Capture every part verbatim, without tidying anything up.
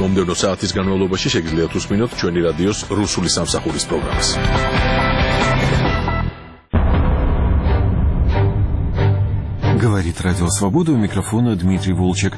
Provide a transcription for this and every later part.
მომდევნო საათის განმავლობაში შეგიძლიათ უსმინოთ ჩვენი რადიოს რუსული სამსახურის პროგრამას. Говорит Радио Свобода, у микрофона Дмитрий Волчек.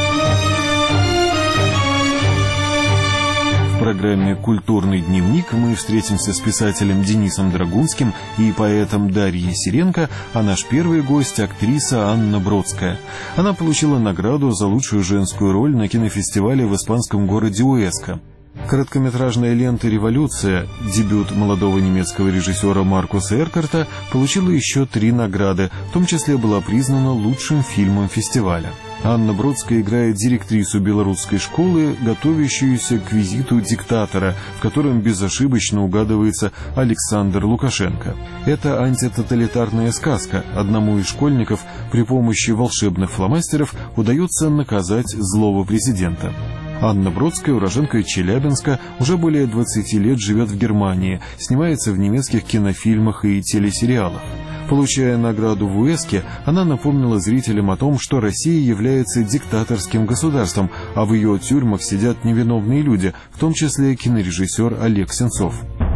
В программе «Культурный дневник» мы встретимся с писателем Денисом Драгунским и поэтом Дарьей Сиренко, а наш первый гость – актриса Анна Бродская. Она получила награду за лучшую женскую роль на кинофестивале в испанском городе Уэска. Короткометражная лента «Революция», дебют молодого немецкого режиссера Маркуса Эркарта, получила еще три награды, в том числе была признана лучшим фильмом фестиваля. Анна Бродская играет директрису белорусской школы, готовящуюся к визиту диктатора, в котором безошибочно угадывается Александр Лукашенко. Это антитоталитарная сказка. Одному из школьников при помощи волшебных фломастеров удается наказать злого президента. Анна Бродская, уроженка Челябинска, уже более двадцати лет живет в Германии, снимается в немецких кинофильмах и телесериалах. Получая награду в Уэске, она напомнила зрителям о том, что Россия является диктаторским государством, а в ее тюрьмах сидят невиновные люди, в том числе кинорежиссер Олег Сенцов.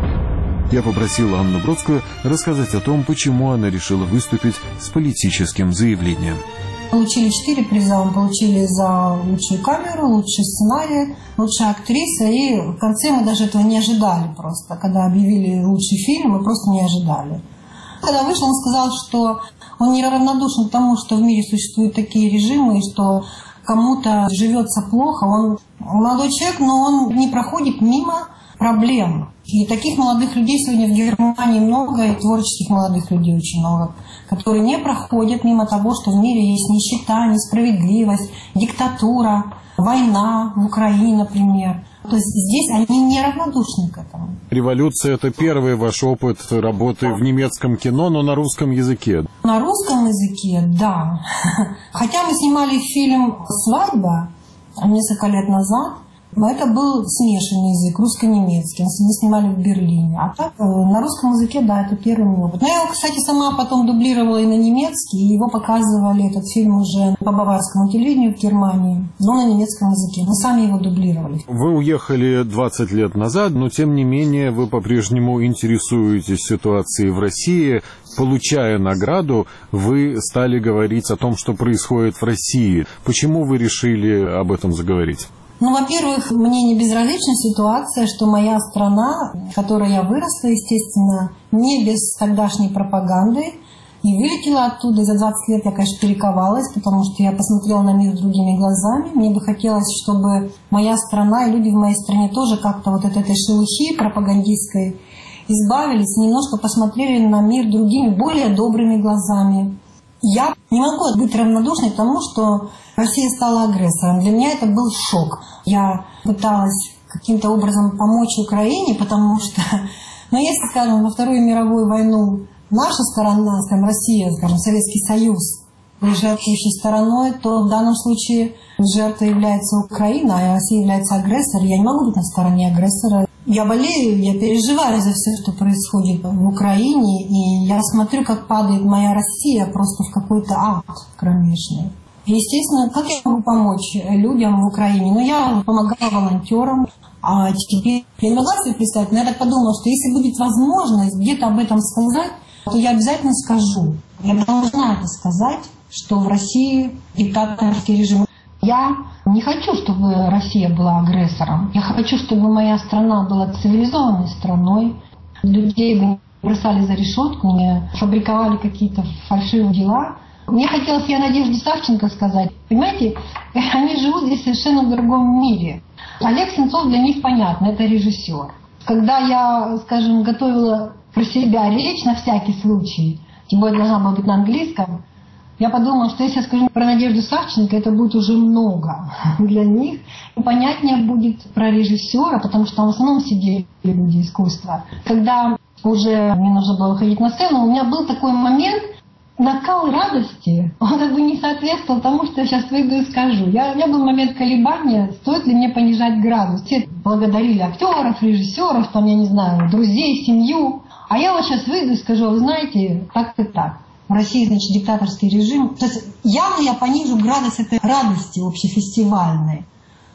Я попросил Анну Бродскую рассказать о том, почему она решила выступить с политическим заявлением. Получили четыре приза. Мы получили за лучшую камеру, лучший сценарий, лучшая актриса. И в конце мы даже этого не ожидали просто. Когда объявили лучший фильм, мы просто не ожидали. Когда вышел, он сказал, что он не равнодушен к тому, что в мире существуют такие режимы, и что кому-то живется плохо. Он молодой человек, но он не проходит мимо проблем. И таких молодых людей сегодня в Германии много, и творческих молодых людей очень много, которые не проходят мимо того, что в мире есть нищета, несправедливость, диктатура, война в Украине, например. То есть здесь они не равнодушны к этому. «Революция» — это первый ваш опыт работы в немецком кино, но на русском языке. На русском языке, да. Хотя мы снимали фильм «Свадьба» несколько лет назад, но это был смешанный язык, русско-немецкий. Мы снимали в Берлине. А так, на русском языке, да, это первый мой опыт. Но я его, кстати, сама потом дублировала и на немецкий, и его показывали, этот фильм, уже по баварскому телевидению в Германии, но на немецком языке. Мы сами его дублировали. Вы уехали двадцать лет назад, но, тем не менее, вы по-прежнему интересуетесь ситуацией в России. Получая награду, вы стали говорить о том, что происходит в России. Почему вы решили об этом заговорить? Ну, во-первых, мне не безразлична ситуация, что моя страна, в которой я выросла, естественно, не без тогдашней пропаганды, и вылетела оттуда. И за двадцать лет я, конечно, перековалась, потому что я посмотрела на мир другими глазами. Мне бы хотелось, чтобы моя страна и люди в моей стране тоже как-то вот от этой шелухи пропагандистской избавились, немножко посмотрели на мир другими, более добрыми глазами. Я не могу быть равнодушной к тому, что Россия стала агрессором. Для меня это был шок. Я пыталась каким-то образом помочь Украине, потому что, ну, если, скажем, во Вторую мировую войну наша сторона, скажем, Россия, скажем, Советский Союз, был жертвующей стороной, то в данном случае жертвой является Украина, а Россия является агрессором. Я не могу быть на стороне агрессора. Я болею, я переживаю за все, что происходит в Украине, и я смотрю, как падает моя Россия просто в какой-то ад кромешный. И, естественно, как я могу помочь людям в Украине? Ну, я помогала волонтерам, а теперь я не могла себе представить, но я так подумала, что если будет возможность где-то об этом сказать, то я обязательно скажу. Я должна это сказать, что в России диктаторский режим. Я не хочу, чтобы Россия была агрессором. Я хочу, чтобы моя страна была цивилизованной страной. Людей бы бросали за решетку, не фабриковали какие-то фальшивые дела. Мне хотелось, я Надежде Савченко сказать, понимаете, они живут здесь совершенно в другом мире. Олег Сенцов для них понятно, это режиссер. Когда я, скажем, готовила про себя речь на всякий случай, тем более должна была быть на английском, я подумала, что если я скажу про Надежду Савченко, это будет уже много для них. И понятнее будет про режиссера, потому что там в основном сидели люди искусства. Когда уже мне нужно было выходить на сцену, у меня был такой момент, накал радости, он как бы не соответствовал тому, что я сейчас выйду и скажу. Я, у меня был момент колебания, стоит ли мне понижать градус. Все благодарили актеров, режиссеров, там, я не знаю, друзей, семью. А я вот сейчас выйду и скажу, вы знаете, так и так. В России, значит, диктаторский режим. То есть явно я понижу градус этой радости общефестивальной.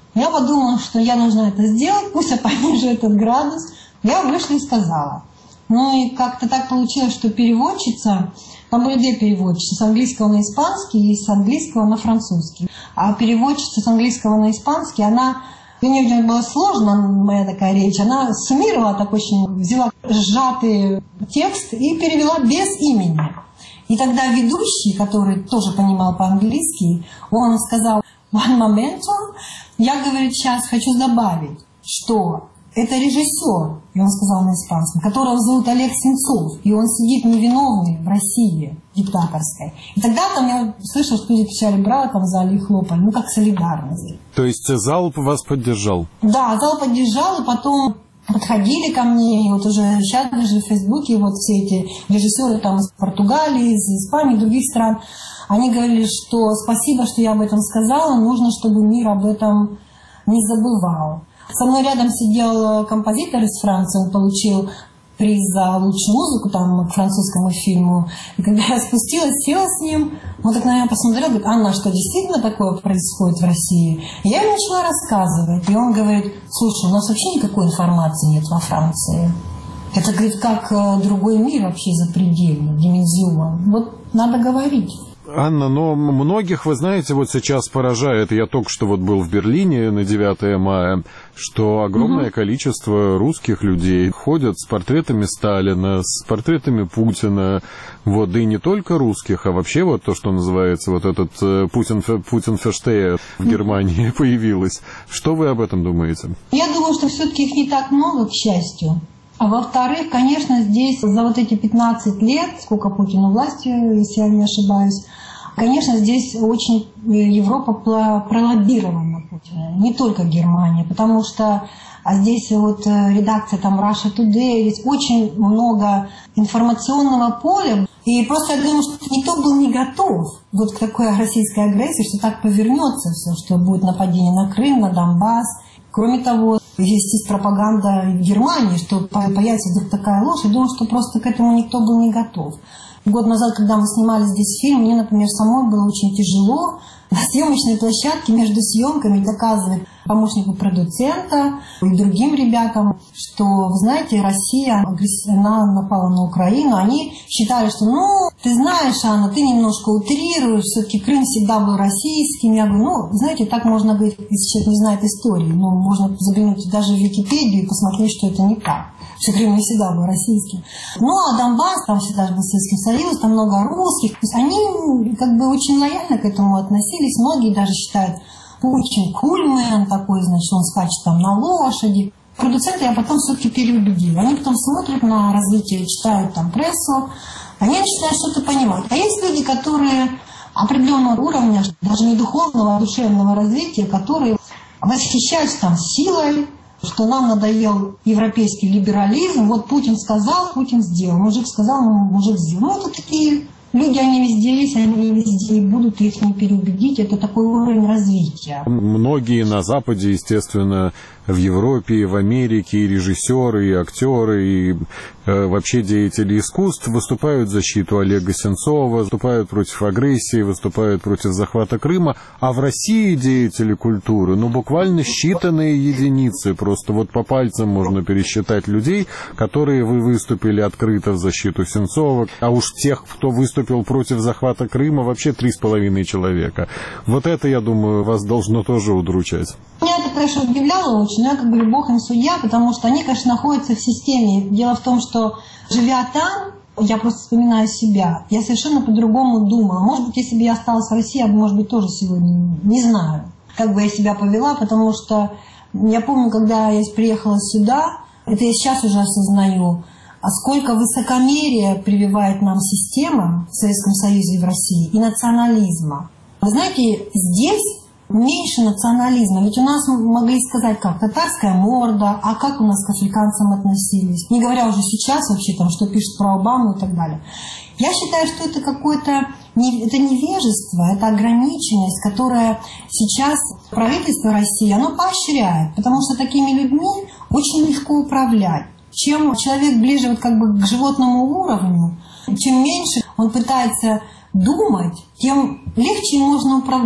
Я подумала, что я должна это сделать, пусть я понижу этот градус. Я вышла и сказала. Ну и как-то так получилось, что переводчица, там были две переводчицы, с английского на испанский и с английского на французский. А переводчица с английского на испанский, она, для нее очень было сложно, моя такая речь, она суммировала так очень, взяла сжатый текст и перевела без имени. И тогда ведущий, который тоже понимал по-английски, он сказал: «One momento». Я, говорит, сейчас хочу добавить, что это режиссер, и он сказал на испанском, которого зовут Олег Сенцов, и он сидит невиновный в России диктаторской. И тогда там я слышала, что люди кричали «Браво!» там в зале и хлопали, ну как солидарность. То есть зал вас поддержал? Да, зал поддержал, и потом подходили ко мне, и вот уже сейчас даже в Фейсбуке вот все эти режиссеры там из Португалии, из Испании, других стран, они говорили, что спасибо, что я об этом сказала, нужно, чтобы мир об этом не забывал. Со мной рядом сидел композитор из Франции, он получил приз за лучшую музыку там, к французскому фильму. И когда я спустилась, села с ним, он так на меня посмотрел, говорит: «Анна, что действительно такое происходит в России?» И я ему начала рассказывать, и он говорит: «Слушай, у нас вообще никакой информации нет во Франции. Это, говорит, как другой мир вообще запредельный, димензион. Вот надо говорить». Анна, но многих, вы знаете, вот сейчас поражает, я только что вот был в Берлине на девятое мая, что огромное угу. количество русских людей ходят с портретами Сталина, с портретами Путина, вот, да и не только русских, а вообще вот то, что называется, вот этот Путин, Путин-ферштея в Германии появилось. Что вы об этом думаете? Я думаю, что все-таки их не так много, к счастью. А во-вторых, конечно, здесь за вот эти пятнадцать лет, сколько Путину власти, если я не ошибаюсь, конечно, здесь очень Европа пролоббирована Путина, не только Германия, потому что а здесь вот редакция там Russia Today, здесь очень много информационного поля, и просто я думаю, что никто был не готов вот к такой российской агрессии, что так повернется все, что будет нападение на Крым, на Донбасс. Кроме того, есть пропаганда в Германии, что появится вдруг такая ложь. Я думаю, что просто к этому никто был не готов. Год назад, когда мы снимали здесь фильм, мне, например, самой было очень тяжело на съемочной площадке между съемками доказывать помощнику продуцента и другим ребятам, что, вы знаете, Россия, она напала на Украину. Они считали, что, ну, ты знаешь, Анна, ты немножко утрируешь, все-таки Крым всегда был российским. Я говорю, ну, знаете, так можно говорить, если человек не знает истории. Ну, можно заглянуть даже в Википедию и посмотреть, что это не так. Что Крым не всегда был российским. Ну, а Донбасс, там всегда был Советский Союз, там много русских. То есть они как бы очень лояльно к этому относились. Многие даже считают, Путин кульмен такой, значит, он скачет там на лошади. Продуценты я потом все-таки переубедила. Они потом смотрят на развитие, читают там прессу. Они начинают что-то понимать. А есть люди, которые определенного уровня, даже не духовного, а душевного развития, которые восхищаются там силой, что нам надоел европейский либерализм. Вот Путин сказал, Путин сделал. Мужик сказал, мужик сделал. Ну, это такие люди, они везде есть, они везде и будут, их не переубедить. Это такой уровень развития. Многие на Западе, естественно, в Европе, и в Америке, и режиссеры, и актеры, и э, вообще деятели искусств выступают в защиту Олега Сенцова, выступают против агрессии, выступают против захвата Крыма. А в России деятели культуры, ну, буквально считанные единицы, просто вот по пальцам можно пересчитать людей, которые вы выступили открыто в защиту Сенцова. А уж тех, кто выступил против захвата Крыма, вообще три с половиной человека. Вот это, я думаю, вас должно тоже удручать. Меня это, конечно, удивляло очень, но я как бы бог им судья, потому что они, конечно, находятся в системе. Дело в том, что, живя там, я просто вспоминаю себя, я совершенно по-другому думала. Может быть, если бы я осталась в России, я бы, может быть, тоже сегодня не знаю, как бы я себя повела, потому что я помню, когда я приехала сюда, это я сейчас уже осознаю, а сколько высокомерия прививает нам система в Советском Союзе и в России, и национализма. Вы знаете, здесь меньше национализма. Ведь у нас могли сказать, как татарская морда, а как у нас к африканцам относились. Не говоря уже сейчас вообще, там, что пишут про Обаму и так далее. Я считаю, что это какое-то это невежество, это ограниченность, которая сейчас правительство России, оно поощряет. Потому что такими людьми очень легко управлять. Чем человек ближе вот как бы к животному уровню, чем меньше он пытается думать, тем легче им можно управлять.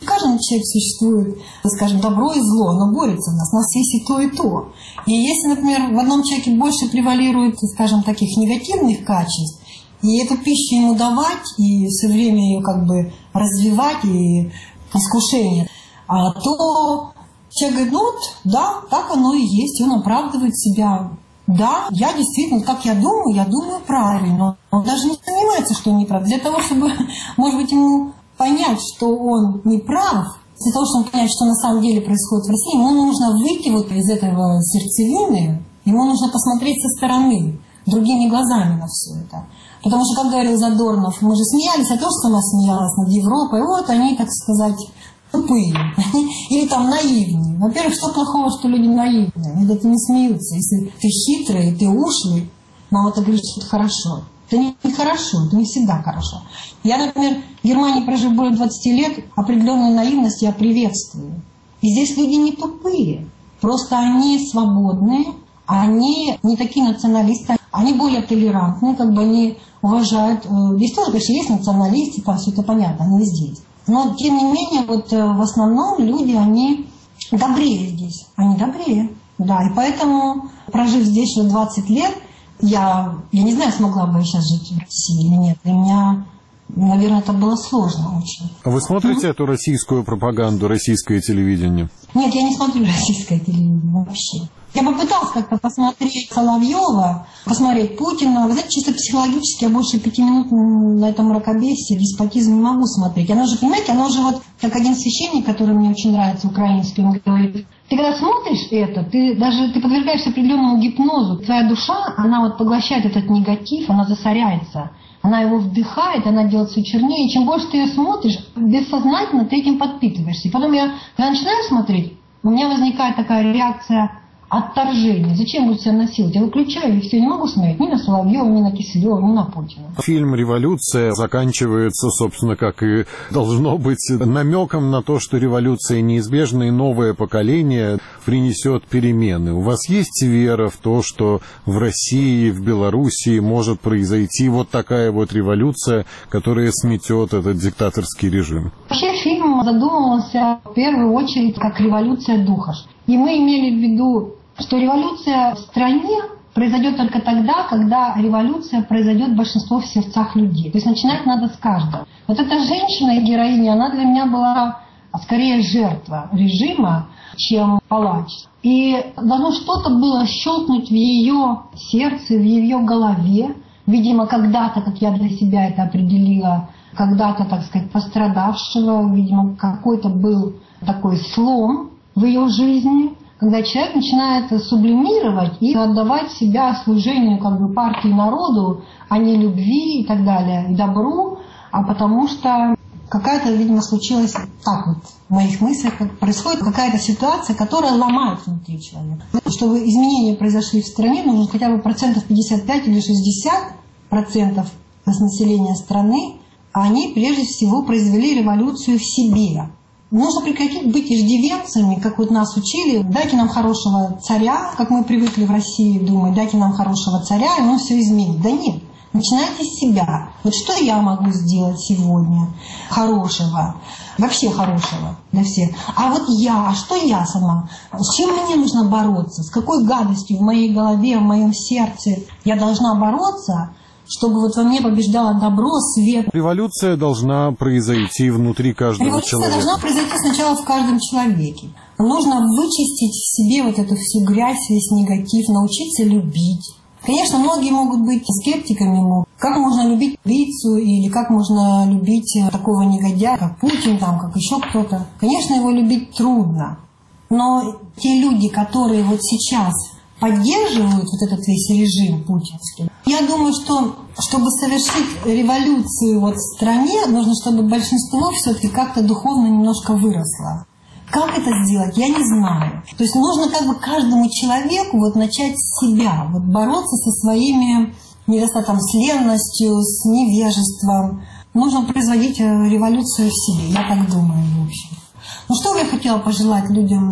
В каждом человеке существует, скажем, добро и зло, но борется в нас. У нас есть и то, и то. И если, например, в одном человеке больше превалирует, скажем, таких негативных качеств, и эту пищу ему давать, и все время ее как бы развивать, и искушение, то человек говорит, ну вот, да, так оно и есть, и он оправдывает себя. Да, я действительно, как я думаю, я думаю правильно. Он даже не сомневается, что он не прав. Для того, чтобы, может быть, ему понять, что он не прав, для того, чтобы понять, что на самом деле происходит в России, ему нужно выйти вот из этого сердцевины, ему нужно посмотреть со стороны, другими глазами на все это. Потому что, как говорил Задорнов, мы же смеялись, а то, что она смеялась над Европой, вот они, так сказать, тупые или там наивные. Во-первых, что плохого, что люди наивные? Они это не смеются. Если ты хитрый, ты ушлый, нам это говорит, что это хорошо. Это не, не хорошо, это не всегда хорошо. Я, например, в Германии, прожив более двадцати лет, определенную наивность я приветствую. И здесь люди не тупые, просто они свободные, они не такие националисты, они более толерантные, как бы они уважают. Здесь тоже, конечно, есть националисты, там все это понятно, они здесь. Но, тем не менее, вот в основном люди, они добрее здесь, они добрее. Да, и поэтому, прожив здесь уже двадцать лет, я, я не знаю, смогла бы я сейчас жить в России или нет. Для меня, наверное, это было сложно очень. А вы смотрите mm-hmm. эту российскую пропаганду, российское телевидение? Нет, я не смотрю российское телевидение вообще. Я попыталась как-то посмотреть Соловьева, посмотреть Путина. Вы знаете, чисто психологически я больше пяти минут на этом мракобесии, деспотизм не могу смотреть. Оно же, понимаете, оно же вот, как один священник, который мне очень нравится, украинский, он говорит, ты когда смотришь это, ты даже ты подвергаешься определенному гипнозу. Твоя душа, она вот поглощает этот негатив, она засоряется. Она его вдыхает, она делает все чернее. И чем больше ты ее смотришь, бессознательно ты этим подпитываешься. И потом я, когда начинаю смотреть, у меня возникает такая реакция отторжение. Зачем буду себя насиловать? Я выключаю, и все, не могу смотреть ни на Соловьева, ни на Киселева, ни на Путина. Фильм «Революция» заканчивается, собственно, как и должно быть, намеком на то, что революция неизбежна, и новое поколение принесет перемены. У вас есть вера в то, что в России, в Белоруссии может произойти вот такая вот революция, которая сметет этот диктаторский режим? Вообще фильм задумывался в первую очередь как революция духа. И мы имели в виду, что революция в стране произойдет только тогда, когда революция произойдет в большинство в сердцах людей. То есть начинать надо с каждого. Вот эта женщина и героиня, она для меня была скорее жертва режима, чем палач. И должно что-то было щелкнуть в ее сердце, в ее голове. Видимо, когда-то, как я для себя это определила, когда-то, так сказать, пострадавшего, видимо, какой-то был такой слом в ее жизни, когда человек начинает сублимировать и отдавать себя служению как бы партии, народу, а не любви и так далее, и добру, а потому что какая-то, видимо, случилась так вот в моих мыслях, как происходит какая-то ситуация, которая ломает внутри человека. Чтобы изменения произошли в стране, нужно хотя бы процентов пятьдесят пять или шестьдесят процентов населения страны, а они прежде всего произвели революцию в себе. Нужно прекратить быть иждивенцами, как вот нас учили. Дайте нам хорошего царя, как мы привыкли в России думать, дайте нам хорошего царя, и он все изменит. Да нет, начинайте с себя. Вот что я могу сделать сегодня хорошего, вообще хорошего для всех. А вот я, а что я сама? С чем мне нужно бороться? С какой гадостью в моей голове, в моем сердце я должна бороться, чтобы вот во мне побеждало добро, свет. Революция должна произойти внутри каждого Революция человека. Революция должна произойти сначала в каждом человеке. Нужно вычистить в себе вот эту всю грязь, весь негатив, научиться любить. Конечно, многие могут быть скептиками. Как можно любить убийцу или как можно любить такого негодяя, как Путин, там, как еще кто-то. Конечно, его любить трудно. Но те люди, которые вот сейчас поддерживают вот этот весь режим путинский. Я думаю, что чтобы совершить революцию вот в стране, нужно, чтобы большинство все-таки как-то духовно немножко выросло. Как это сделать, я не знаю. То есть нужно как бы каждому человеку вот начать с себя, вот бороться со своими недостатками, с ленностью, с невежеством. Нужно производить революцию в себе, я так думаю, в общем. Ну что бы я хотела пожелать людям?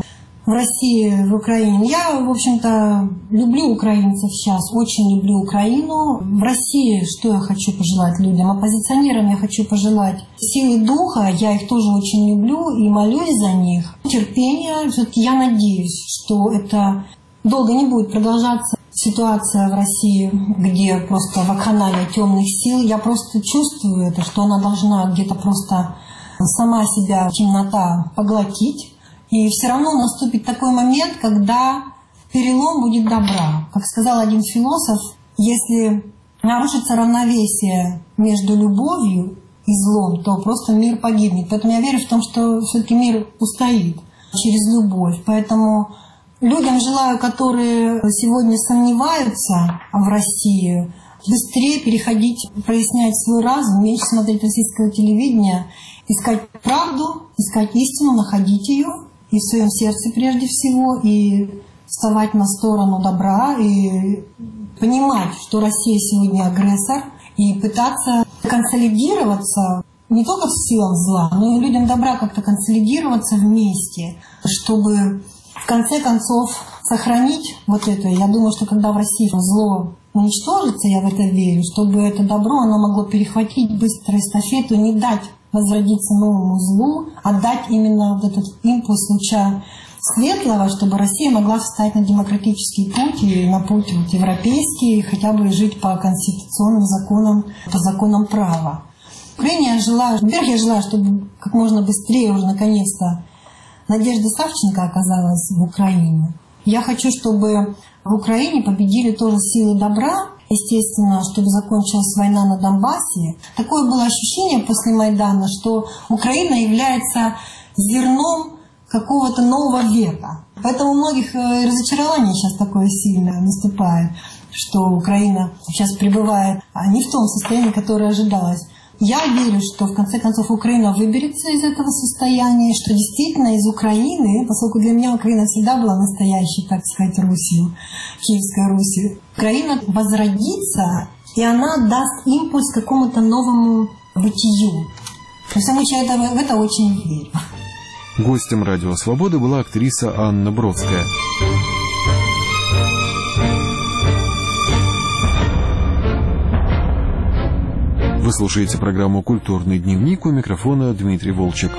в России, в Украине. Я, в общем-то, люблю украинцев сейчас, очень люблю Украину. В России что я хочу пожелать людям? Оппозиционерам я хочу пожелать силы духа, я их тоже очень люблю и молюсь за них. Терпения, все-таки я надеюсь, что это долго не будет продолжаться. Ситуация в России, где просто вакханалия темных сил, я просто чувствую это, что она должна где-то просто сама себя темнота поглотить. И все равно наступит такой момент, когда перелом будет добра. Как сказал один философ, если нарушится равновесие между любовью и злом, то просто мир погибнет. Поэтому я верю в том, что все-таки мир устоит через любовь. Поэтому людям желаю, которые сегодня сомневаются в России, быстрее переходить, прояснять свой разум, меньше смотреть российское телевидение, искать правду, искать истину, находить ее и в своем сердце прежде всего, и вставать на сторону добра, и понимать, что Россия сегодня агрессор, и пытаться консолидироваться не только в силах зла, но и людям добра как-то консолидироваться вместе, чтобы в конце концов сохранить вот это. Я думаю, что когда в России зло уничтожится, я в это верю, чтобы это добро, оно могло перехватить быстро эстафету, не дать возродиться новому злу, а дать именно вот этот импульс луча светлого, чтобы Россия могла встать на демократический путь и на путь вот европейский, и хотя бы жить по конституционным законам, по законам права. Украине я желаю, во-первых, я желаю, чтобы как можно быстрее уже наконец-то Надежда Савченко оказалась в Украине. Я хочу, чтобы в Украине победили тоже силы добра, естественно, чтобы закончилась война на Донбассе. Такое было ощущение после Майдана, что Украина является зерном какого-то нового века. Поэтому у многих разочарование сейчас такое сильное наступает, что Украина сейчас пребывает не в том состоянии, которое ожидалось. Я верю, что в конце концов Украина выберется из этого состояния, что действительно из Украины, поскольку для меня Украина всегда была настоящей, так сказать, Русью, Киевской Русью, Украина возродится, и она даст импульс какому-то новому бытию. Во всяком случае, я в это очень верю. Гостем «Радио Свобода» была актриса Анна Бродская. Вы слушаете программу «Культурный дневник», у микрофона Дмитрий Волчек.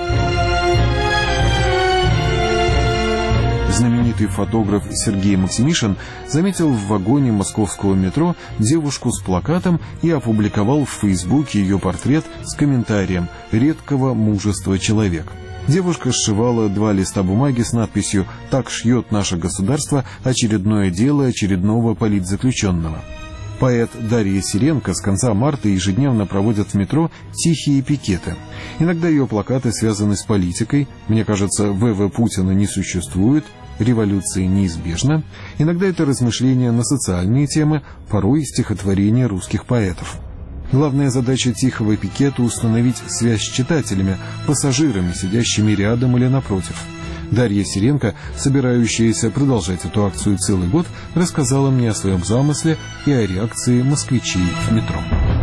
Знаменитый фотограф Сергей Максимишин заметил в вагоне московского метро девушку с плакатом и опубликовал в Фейсбуке ее портрет с комментарием «Редкого мужества человек». Девушка сшивала два листа бумаги с надписью «Так шьет наше государство очередное дело очередного политзаключенного». Поэт Дарья Сиренко с конца марта ежедневно проводит в метро тихие пикеты. Иногда ее плакаты связаны с политикой. Мне кажется, ВВ Путина не существует, революция неизбежна. Иногда это размышления на социальные темы, порой стихотворения русских поэтов. Главная задача тихого пикета — установить связь с читателями, пассажирами, сидящими рядом или напротив. Дарья Сиренко, собирающаяся продолжать эту акцию целый год, рассказала мне о своем замысле и о реакции москвичей в метро.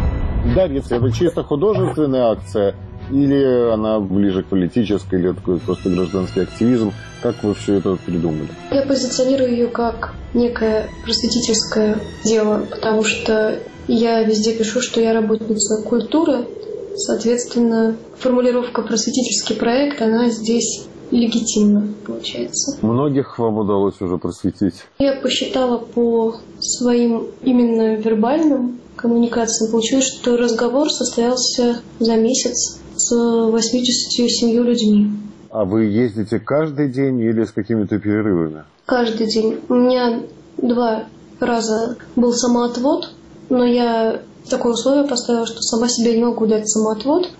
Дарья, это чисто художественная акция или она ближе к политической, или такой просто гражданский активизм? Как вы все это придумали? Я позиционирую ее как некое просветительское дело, потому что я везде пишу, что я работница культуры. Соответственно, формулировка «просветительский проект», она здесь легитимно получается. Многих вам удалось уже просветить? Я посчитала по своим именно вербальным коммуникациям. Получилось, что разговор состоялся за месяц с восьмидесятью семью людьми. А вы ездите каждый день или с какими-то перерывами? Каждый день. У меня два раза был самоотвод, но я такое условие поставила, что сама себе не могу дать самоотвод.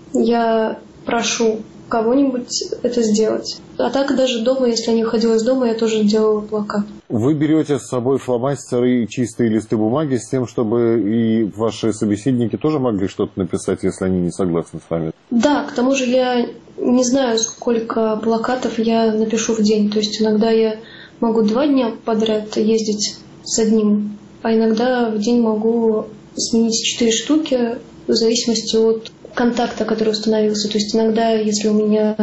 Я прошу кого-нибудь это сделать. А так даже дома, если я не уходила из дома, я тоже делала плакат. Вы берете с собой фломастеры и чистые листы бумаги с тем, чтобы и ваши собеседники тоже могли что-то написать, если они не согласны с вами? Да, к тому же я не знаю, сколько плакатов я напишу в день. То есть иногда я могу два дня подряд ездить с одним, а иногда в день могу сменить четыре штуки в зависимости от контакта, который установился. То есть иногда, если у меня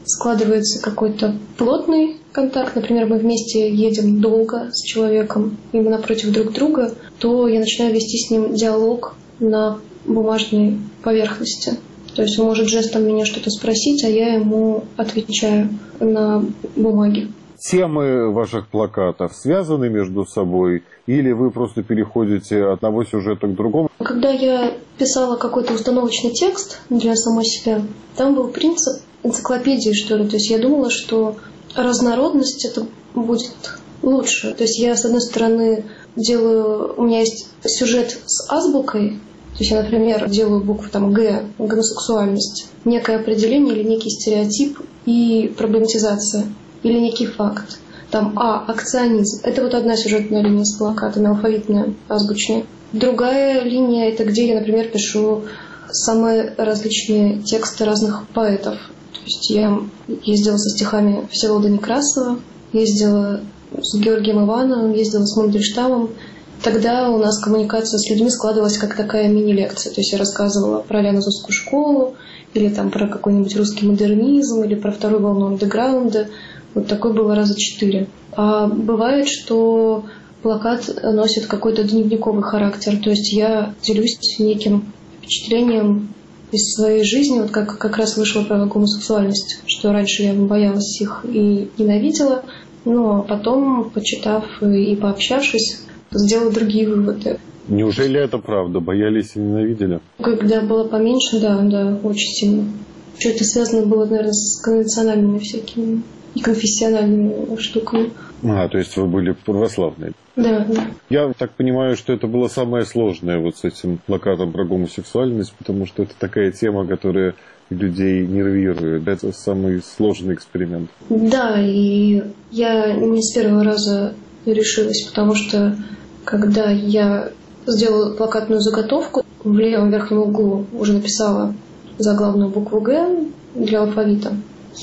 складывается какой-то плотный контакт, например, мы вместе едем долго с человеком, и мы напротив друг друга, то я начинаю вести с ним диалог на бумажной поверхности. То есть он может жестом меня что-то спросить, а я ему отвечаю на бумаге. Темы ваших плакатов связаны между собой или вы просто переходите от одного сюжета к другому? Когда я писала какой-то установочный текст для самой себя, там был принцип энциклопедии, что ли. То есть я думала, что разнородность это будет лучше. То есть я, с одной стороны, делаю... У меня есть сюжет с азбукой. То есть я, например, делаю букву там Г, гомосексуальность, некое определение или некий стереотип и проблематизация. Или некий факт. Там А, акционизм. Это вот одна сюжетная линия с плакатами, алфавитная, азбучная. Другая линия, это где я, например, пишу самые различные тексты разных поэтов. То есть я ездила со стихами Всеволода Некрасова, ездила с Георгием Ивановым, ездила с Мандельштамом. Тогда у нас коммуникация с людьми складывалась как такая мини-лекция. То есть я рассказывала про Лианозовскую школу, или там про какой-нибудь русский модернизм, или про вторую волну андеграунда. Вот такое было раза четыре. А бывает, что плакат носит какой-то дневниковый характер. То есть я делюсь неким впечатлением из своей жизни. Вот как, как раз вышло про гомосексуальность, что раньше я боялась их и ненавидела. Но потом, почитав и пообщавшись, сделала другие выводы. Неужели это правда? Боялись и ненавидели? Когда было поменьше, да, да, очень сильно. Что это связано было, наверное, с конвенциональными всякими и конфессиональными штуками. А, то есть вы были православные? Да, да. Я так понимаю, что это было самое сложное вот с этим плакатом про гомосексуальность, потому что это такая тема, которая людей нервирует. Это самый сложный эксперимент. Да, и я не с первого раза решилась, потому что когда я сделала плакатную заготовку, в левом верхнем углу уже написала заглавную букву «Г» для алфавита.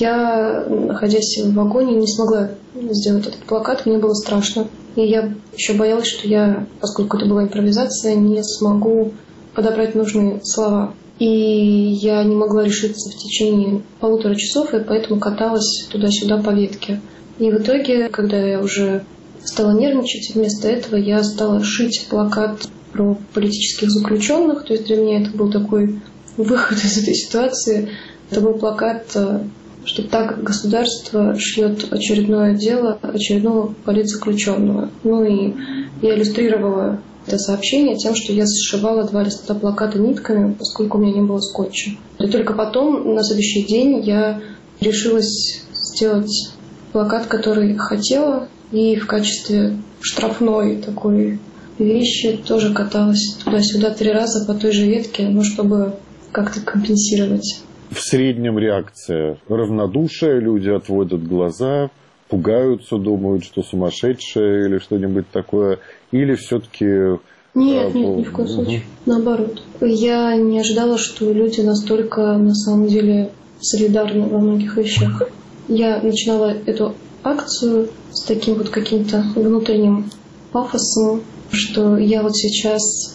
Я, находясь в вагоне, не смогла сделать этот плакат, мне было страшно. И я еще боялась, что я, поскольку это была импровизация, не смогу подобрать нужные слова. И я не могла решиться в течение полутора часов, и поэтому каталась туда-сюда по ветке. И в итоге, когда я уже стала нервничать, вместо этого я стала шить плакат про политических заключенных. То есть для меня это был такой выход из этой ситуации. Это был плакат, что так государство шьет очередное дело очередного политзаключенного. Ну и я иллюстрировала это сообщение тем, что я сшивала два листа плаката нитками, поскольку у меня не было скотча. И только потом, на следующий день, я решилась сделать плакат, который хотела, и в качестве штрафной такой вещи тоже каталась туда-сюда три раза по той же ветке, ну, чтобы как-то компенсировать. В среднем реакция равнодушие, люди отводят глаза, пугаются, думают, что сумасшедшие или что-нибудь такое, или все-таки... Нет, нет, ни в коем случае. Наоборот. Я не ожидала, что люди настолько, на самом деле, солидарны во многих вещах. Я начинала эту акцию с таким вот каким-то внутренним пафосом, что я вот сейчас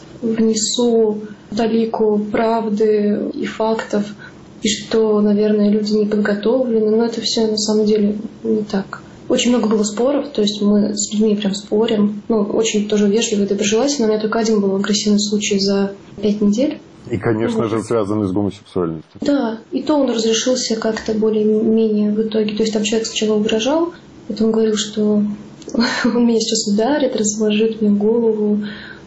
внесу талику правды и фактов, и что, наверное, люди не подготовлены, но это все на самом деле не так. Очень много было споров, то есть мы с людьми прям спорим, ну, очень тоже вежливо и доброжелательно. У меня только один был агрессивный случай за пять недель. И, конечно вот. же, связанный с гомосексуальностью. Да, и то он разрешился как-то более-менее в итоге. То есть там человек сначала угрожал, потом говорил, что он меня сейчас ударит, разложит мне голову.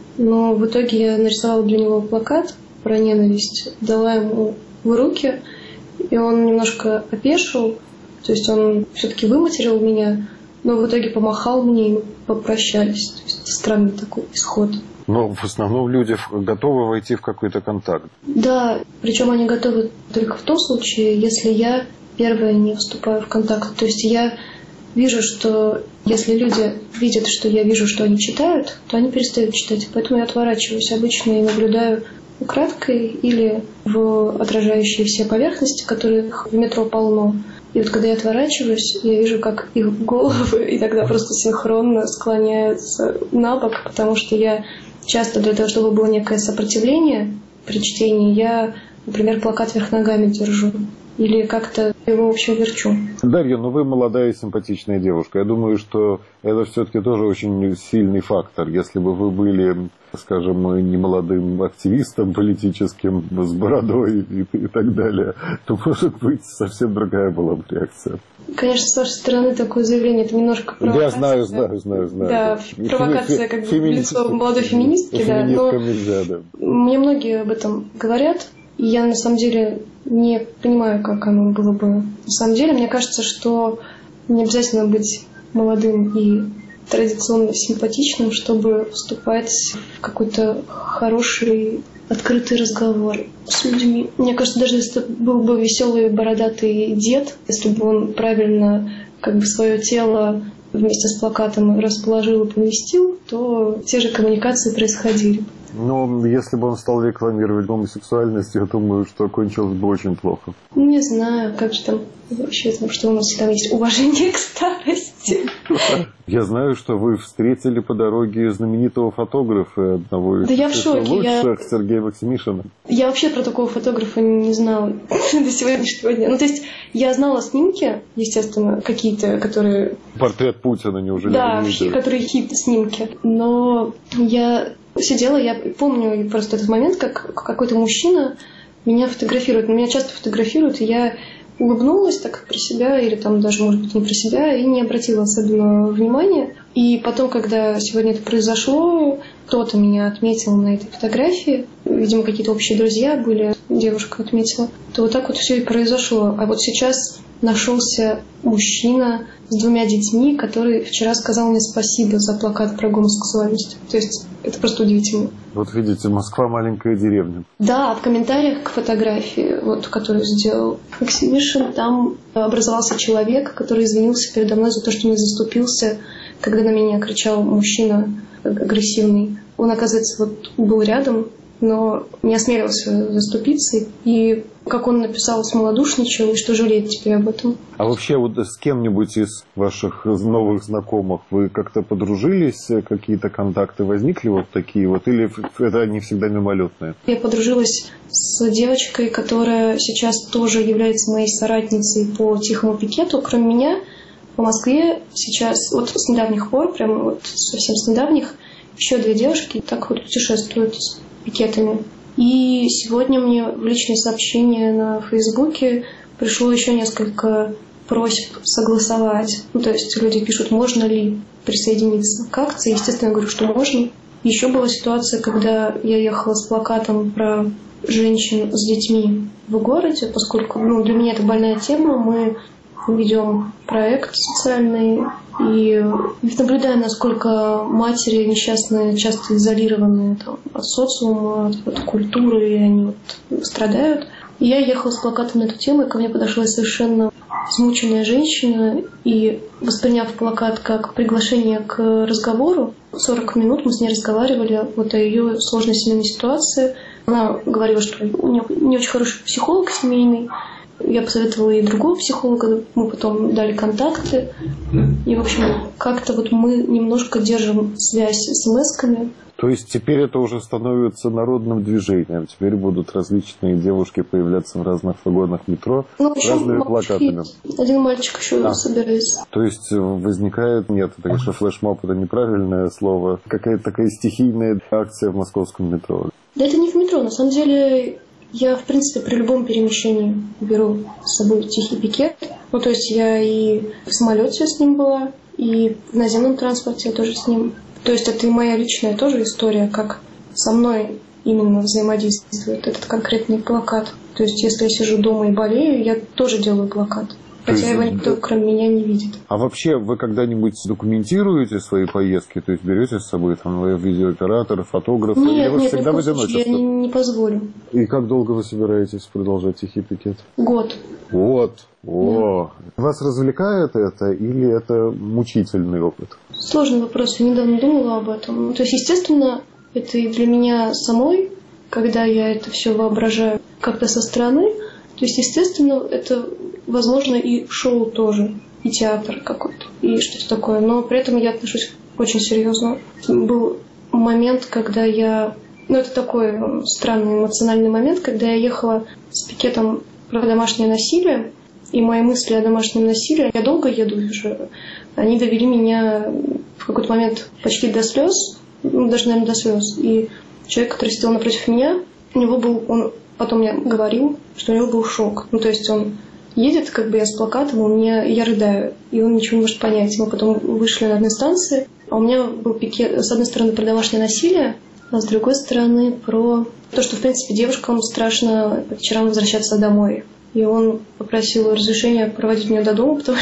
Но в итоге я нарисовала для него плакат про ненависть, дала ему в руки, и он немножко опешил. То есть он все-таки выматерил меня, но в итоге помахал мне, и мы попрощались. То есть это странный такой исход. Но в основном люди готовы войти в какой-то контакт. Да, причем они готовы только в том случае, если я первая не вступаю в контакт. То есть я вижу, что если люди видят, что я вижу, что они читают, то они перестают читать. Поэтому я отворачиваюсь обычно и наблюдаю украдкой или в отражающие все поверхности, которых в метро полно. И вот когда я отворачиваюсь, я вижу, как их головы иногда просто синхронно склоняются на бок, потому что я часто для того, чтобы было некое сопротивление при чтении, я, например, плакат вверх ногами держу. или как-то его, в общем, верчу. Дарья, ну вы молодая и симпатичная девушка. Я думаю, что это все-таки тоже очень сильный фактор. Если бы вы были, скажем, не молодым активистом политическим с бородой и, и так далее, то, может быть, совсем другая была бы реакция. Конечно, с вашей стороны такое заявление, это немножко провокация. Я знаю, знаю, знаю, знаю. Да, провокация как бы в лицо молодой феминистки, да. Но нельзя, да. Мне многие об этом говорят, и я на самом деле не понимаю, как оно было бы. На самом деле, мне кажется, что не обязательно быть молодым и традиционно симпатичным, чтобы вступать в какой-то хороший, открытый разговор с людьми. Мне кажется, даже если это был бы веселый бородатый дед, если бы он правильно как бы свое тело вместе с плакатом расположил и поместил, то те же коммуникации происходили. Но если бы он стал рекламировать гомосексуальность, я думаю, что кончилось бы очень плохо. Не знаю, как же там вообще, потому что у нас всегда есть уважение к старости. Я знаю, что вы встретили по дороге знаменитого фотографа, одного из да я в шоке, лучших, я... Сергея Максимишина. Я вообще про такого фотографа не знала до сегодняшнего дня. Ну, то есть, я знала снимки, естественно, какие-то, которые... Портрет Путина, неужели? Да, которые хит-снимки. Но я сидела, я помню просто этот момент, как какой-то мужчина меня фотографирует. Меня часто фотографируют, и я улыбнулась так про себя, или там даже, может быть, не про себя, и не обратила особенного внимания. И потом, когда сегодня это произошло, кто-то меня отметил на этой фотографии, видимо, какие-то общие друзья были, девушка отметила, то вот так вот все и произошло. А вот сейчас нашелся мужчина с двумя детьми, который вчера сказал мне спасибо за плакат про гомосексуальность. То есть это просто удивительно. Вот видите, Москва маленькая деревня. Да, в комментариях к фотографии, вот, которую сделал Максимишин, там образовался человек, который извинился передо мной за то, что не заступился, когда на меня кричал мужчина агрессивный. Он, оказывается, вот был рядом, но не осмелился заступиться. И, как он написал, смолодушничал, и что жалеет теперь об этом. А вообще вот с кем-нибудь из ваших новых знакомых вы как-то подружились? Какие-то контакты возникли вот такие вот? Или это не всегда мимолетные? Я подружилась с девочкой, которая сейчас тоже является моей соратницей по тихому пикету. Кроме меня, в Москве сейчас, вот с недавних пор, прям вот совсем с недавних, еще две девушки так вот путешествуют с пикетами. И сегодня мне в личные сообщения на Фейсбуке пришло еще несколько просьб согласовать. Ну, то есть люди пишут, можно ли присоединиться к акции. Естественно, я говорю, что можно. Еще была ситуация, когда я ехала с плакатом про женщин с детьми в городе, поскольку ну, для меня это больная тема. Мы ведем проект социальный, и наблюдая, насколько матери несчастные, часто изолированные там, от социума, от, от культуры, и они вот страдают. И я ехала с плакатом на эту тему, и ко мне подошла совершенно измученная женщина, и, восприняв плакат как приглашение к разговору, сорок минут мы с ней разговаривали вот о ее сложной семейной ситуации. Она говорила, что у нее не очень хороший психолог семейный. Я посоветовала ей другого психолога, мы потом дали контакты. И, в общем, как-то вот мы немножко держим связь с эс-эм-эсками. То есть теперь это уже становится народным движением. Теперь будут различные девушки появляться в разных вагонах метро ну, с разными плакатами. Один мальчик еще а. собирается. То есть возникает, нет, это, конечно, флешмоб, это неправильное слово, какая-то такая стихийная акция в московском метро. Да это не в метро, на самом деле... Я, в принципе, при любом перемещении беру с собой тихий пикет. Ну, то есть я и в самолете с ним была, и в наземном транспорте я тоже с ним. То есть это и моя личная тоже история, как со мной именно взаимодействует этот конкретный плакат. То есть если я сижу дома и болею, я тоже делаю плакат. Хотя его никто, кроме меня, не видит. А вообще, вы когда-нибудь документируете свои поездки? То есть берете с собой там видеооператора, фотографа? Нет, или вы нет, всегда в одиночестве? Я не, не позволю. И как долго вы собираетесь продолжать тихий пикет? Год. Год? О, да. Вас развлекает это или это мучительный опыт? Сложный вопрос. Я недавно думала об этом. То есть, естественно, это и для меня самой, когда я это все воображаю как-то со стороны. То есть, естественно, это... Возможно, и шоу тоже, и театр какой-то, и что-то такое. Но при этом я отношусь очень серьезно. Был момент, когда я... Ну, это такой странный эмоциональный момент, когда я ехала с пикетом про домашнее насилие. И мои мысли о домашнем насилии, я долго еду уже, они довели меня в какой-то момент почти до слез, ну, даже, наверное, до слез. И человек, который сидел напротив меня, у него был, он потом мне говорил, что у него был шок. Ну, то есть он едет, как бы я с плакатом, у меня, я рыдаю, и он ничего не может понять. Мы потом вышли на одной станции, а у меня был пикет, с одной стороны, про домашнее насилие, а с другой стороны, про то, что, в принципе, девушкам страшно по вечерам возвращаться домой. И он попросил разрешения проводить меня до дома, потому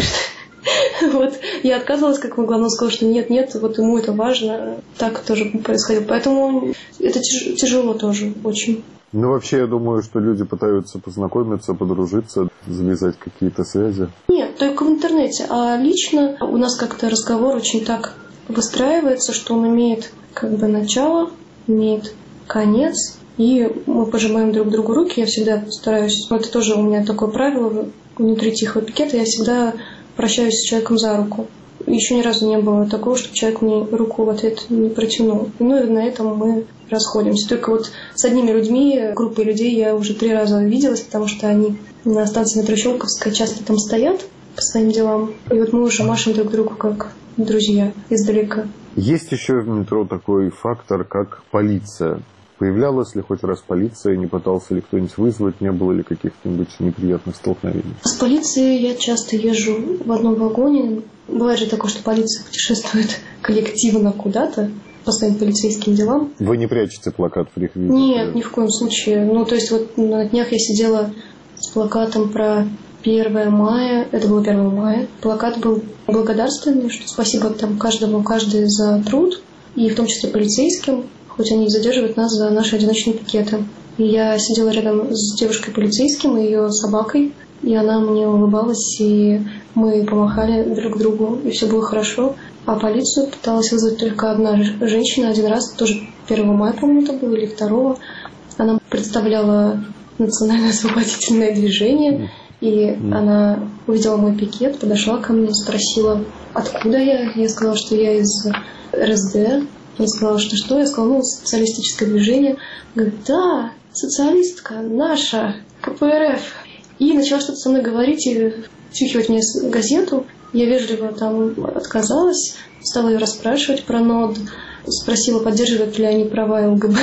что вот я отказывалась, как могла, но сказала, что нет, нет, вот ему это важно. Так тоже происходило. Поэтому это тяж- тяжело тоже очень. Ну, вообще, я думаю, что люди пытаются познакомиться, подружиться, завязать какие-то связи. Нет, только в интернете. А лично у нас как-то разговор очень так выстраивается, что он имеет как бы начало, имеет конец. И мы пожимаем друг другу руки. Я всегда стараюсь... Это тоже у меня такое правило внутри тихого пикета. Я всегда прощаюсь с человеком за руку. Еще ни разу не было такого, чтобы человек мне руку в ответ не протянул. Ну и на этом мы расходимся. Только вот с одними людьми, группой людей я уже три раза виделась, потому что они на станции метро Щелковская часто там стоят по своим делам. И вот мы уже машем друг другу как друзья издалека. Есть еще в метро такой фактор, как полиция. Появлялась ли хоть раз полиция, не пытался ли кто-нибудь вызвать, не было ли каких-нибудь неприятных столкновений? С полицией я часто езжу в одном вагоне. Бывает же такое, что полиция путешествует коллективно куда-то по своим полицейским делам. Вы не прячете плакат в их виде? Нет, ни в коем случае. Ну, то есть вот на днях я сидела с плакатом про первое мая. Это было первое мая. Плакат был благодарственный, что спасибо там каждому, каждый за труд, и в том числе полицейским. Хоть они и задерживают нас за наши одиночные пикеты. И я сидела рядом с девушкой-полицейским и ее собакой, и она мне улыбалась, и мы помахали друг другу, и все было хорошо. А полицию пыталась вызвать только одна женщина один раз, тоже первого мая, по-моему, это было, или второго. Она представляла национальное освободительное движение, и mm. она увидела мой пикет, подошла ко мне, спросила, откуда я. Я сказала, что я из эр эс дэ. Я сказала, что что? Я сказала, ну, социалистическое движение. Говорит, да, социалистка, наша, ка пэ эр эф. И начала что-то со мной говорить и втюхивать мне газету. Я вежливо там отказалась, стала ее расспрашивать про НОД. Спросила, поддерживают ли они права эл гэ бэ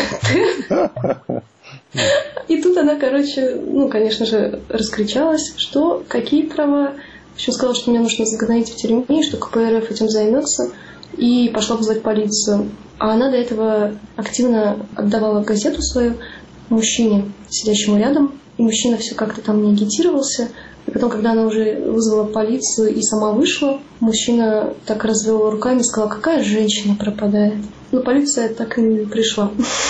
тэ. И тут она, короче, ну, конечно же, раскричалась, что, какие права. В общем, сказала, что мне нужно загнать в тюрьме, что ка пэ эр эф этим займется. И пошла вызвать полицию. А она до этого активно отдавала газету свою мужчине, сидящему рядом. И мужчина все как-то там не агитировался. И потом, когда она уже вызвала полицию и сама вышла, мужчина так развел руками и сказал, какая женщина пропадает. Но полиция так и не пришла.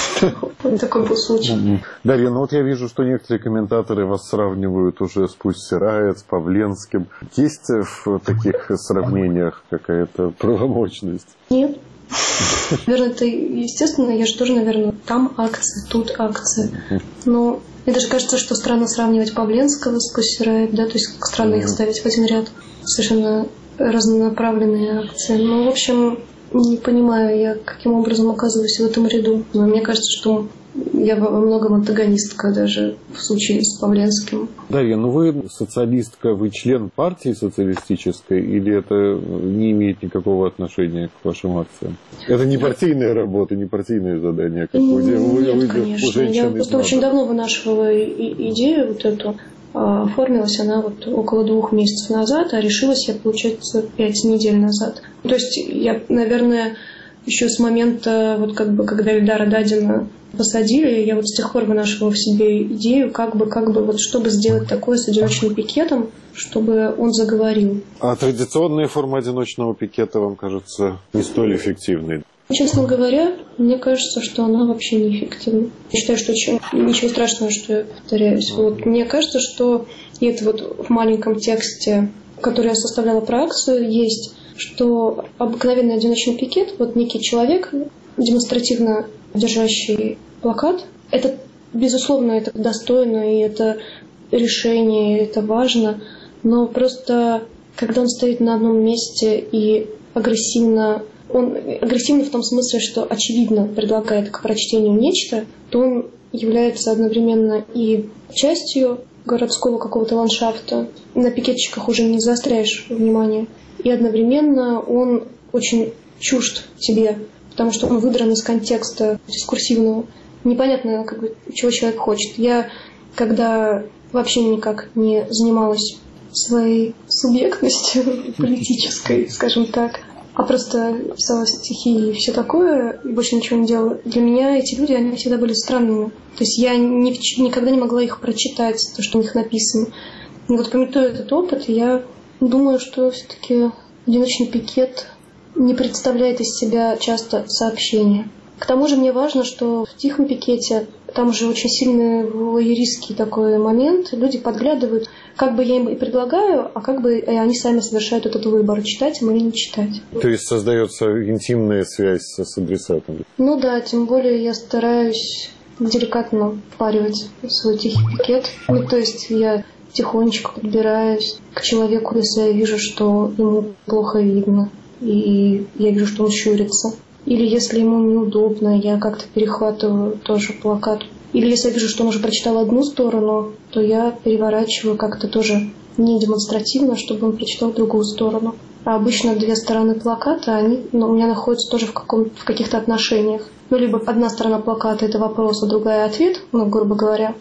Вот такой был случай. Дарья, ну вот я вижу, что некоторые комментаторы вас сравнивают уже с Пусть Рая, с Павленским. Есть в таких сравнениях какая-то правомочность? Нет. Наверное, это естественно. Я же тоже, наверное, там акция, тут акция. Но мне даже кажется, что странно сравнивать Павленского с Пусть Рая, да, то есть как странно их ставить в один ряд. Совершенно разнонаправленные акции. Ну, в общем, не понимаю я, каким образом оказываюсь в этом ряду. Но мне кажется, что я во многом антагонистка даже в случае с Павленским. Дарья, ну вы социалистка, вы член партии социалистической, или это не имеет никакого отношения к вашим акциям? Это не партийная работа, не партийное задание, как вы делаете? Нет, конечно. Я просто очень давно вынашивала идею вот эту. Оформилась она вот около двух месяцев назад, а решилась я, получается, пять недель назад. То есть я, наверное, еще с момента, вот как бы, когда Ильдара Дадина посадили, я вот с тех пор вынашивала в себе идею, как бы, как бы, вот чтобы сделать такое с одиночным пикетом, чтобы он заговорил. А традиционная форма одиночного пикета вам кажется не столь эффективной? Честно говоря, мне кажется, что она вообще неэффективна. Я считаю, что очень, ничего страшного, что я повторяюсь. Вот, мне кажется, что и это вот в маленьком тексте, который я составляла про акцию, есть, что обыкновенный одиночный пикет, вот некий человек, демонстративно держащий плакат, это, безусловно, это достойно, и это решение, и это важно, но просто, когда он стоит на одном месте и агрессивно Он агрессивный в том смысле, что очевидно предлагает к прочтению нечто, то он является одновременно и частью городского какого-то ландшафта. На пикетчиках уже не заостряешь внимание. И одновременно он очень чужд тебе, потому что он выдран из контекста дискурсивного. Непонятно, как бы, чего человек хочет. Я, когда вообще никак не занималась своей субъектностью политической, скажем так, а просто писала стихи и все такое, и больше ничего не делала, для меня эти люди, они всегда были странными. То есть я ни, никогда не могла их прочитать, то, что у них написано. И вот, пометуя этот опыт, я думаю, что все-таки одиночный пикет не представляет из себя часто сообщения. К тому же мне важно, что в тихом пикете там же очень сильный вояристский такой момент. Люди подглядывают, как бы я им и предлагаю, а как бы они сами совершают этот выбор, читать им или не читать. То есть создается интимная связь с адресатом? Ну да, тем более я стараюсь деликатно впаривать свой тихий пикет. Ну то есть я тихонечко подбираюсь к человеку, если я вижу, что ему плохо видно, и я вижу, что он щурится. Или если ему неудобно, я как-то перехватываю тоже плакат. Или если я вижу, что он уже прочитал одну сторону, то я переворачиваю как-то тоже не демонстративно, чтобы он прочитал другую сторону. А обычно две стороны плаката, они ну, у меня находятся тоже в, каком, в каких-то отношениях. Ну, либо одна сторона плаката – это вопрос, а другая – ответ, ну, грубо говоря.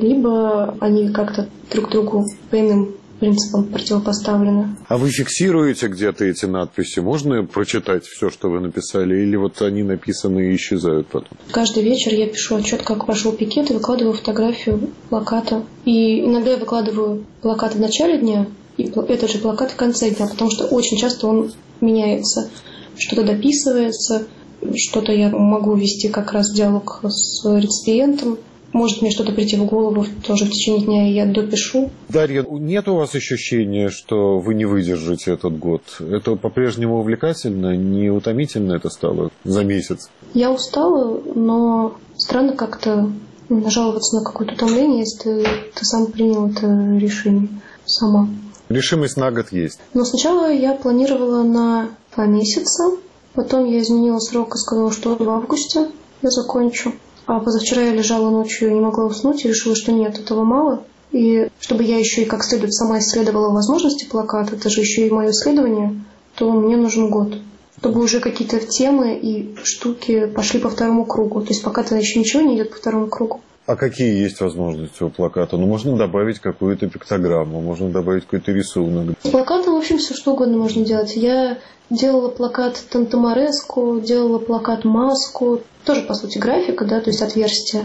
Либо они как-то друг другу по иным принципам противопоставлены. А вы фиксируете где-то эти надписи? Можно прочитать все, что вы написали? Или вот они написаны и исчезают потом? Каждый вечер я пишу отчет, как прошел пикет, и выкладываю фотографию плаката. И иногда я выкладываю плакат в начале дня, и этот же плакат в конце дня, потому что очень часто он меняется. Что-то дописывается, что-то я могу вести как раз диалог с реципиентом. Может мне что-то прийти в голову тоже в течение дня, и я допишу. Дарья, нет у вас ощущения, что вы не выдержите этот год? Это по-прежнему увлекательно, не утомительно это стало за месяц? Я устала, но странно как-то жаловаться на какое-то утомление, если ты сам принял это решение сама. Решимость на год есть. Но сначала я планировала на два месяца, потом я изменила срок и сказала, что в августе я закончу. А позавчера я лежала ночью и не могла уснуть, и решила, что нет, этого мало. И чтобы я еще и как следует сама исследовала возможности плаката, это же еще и мое исследование, то мне нужен год. Чтобы уже какие-то темы и штуки пошли по второму кругу. То есть пока-то еще ничего не идет по второму кругу. А какие есть возможности у плаката? Ну, можно добавить какую-то пиктограмму, можно добавить какой-то рисунок. С плакатом, в общем, все что угодно можно делать. Я делала плакат Тантамареску, делала плакат Маску. Тоже, по сути, графика, да, то есть отверстие.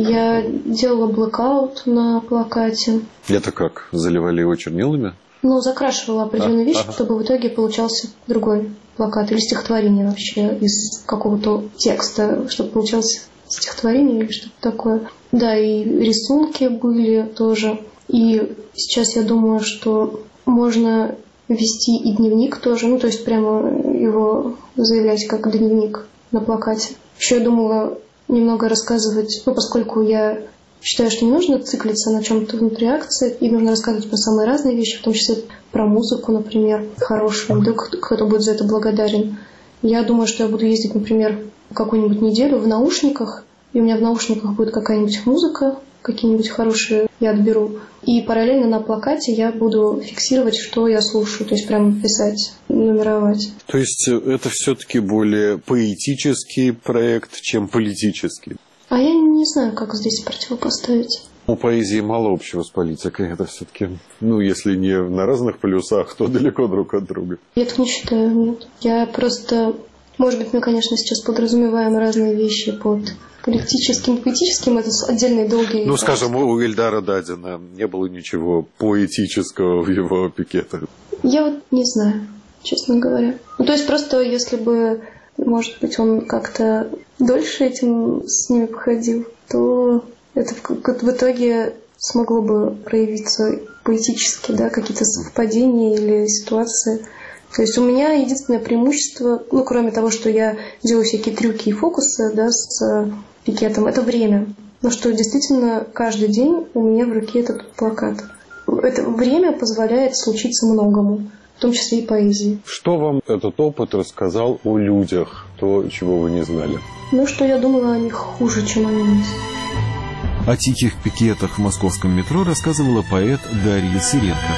Я делала блэкаут на плакате. Это как? Заливали его чернилами? Ну, закрашивала определенные а, вещи, ага. чтобы в итоге получался другой плакат. Или стихотворение вообще из какого-то текста, чтобы получалось стихотворение или что-то такое. Да, и рисунки были тоже. И сейчас я думаю, что можно вести и дневник тоже. Ну, то есть прямо его заявлять как дневник на плакате. Еще я думала немного рассказывать, ну, поскольку я считаю, что не нужно циклиться на чем-то внутри акции, и нужно рассказывать про самые разные вещи, в том числе про музыку, например, хорошую, вдруг кто-то будет за это благодарен. Я думаю, что я буду ездить, например, какую-нибудь неделю в наушниках, и у меня в наушниках будет какая-нибудь музыка, какие-нибудь хорошие я отберу. И параллельно на плакате я буду фиксировать, что я слушаю, то есть прямо писать, нумеровать. То есть это все-таки более поэтический проект, чем политический? А я не знаю, как здесь противопоставить. У поэзии мало общего с политикой. Это все-таки, ну, если не на разных полюсах, то далеко друг от друга. Я так не считаю, нет. Я просто... Может быть, мы, конечно, сейчас подразумеваем разные вещи под политическим, поэтическим. Это отдельные долгие... Ну, скажем, у Ильдара Дадина не было ничего поэтического в его пикетах. Я вот не знаю, честно говоря. Ну, то есть просто если бы, может быть, он как-то дольше этим с ними походил, то это в, в итоге смогло бы проявиться поэтически, да, какие-то совпадения или ситуации. То есть у меня единственное преимущество, ну, кроме того, что я делаю всякие трюки и фокусы, да, с пикетом, это время. Но что действительно каждый день у меня в руке этот плакат. Это время позволяет случиться многому, в том числе и поэзии. Что вам этот опыт рассказал о людях, то, чего вы не знали? Ну, что я думала о них хуже, чем они есть. О тихих пикетах в московском метро рассказывала поэт Дарья Сиренко.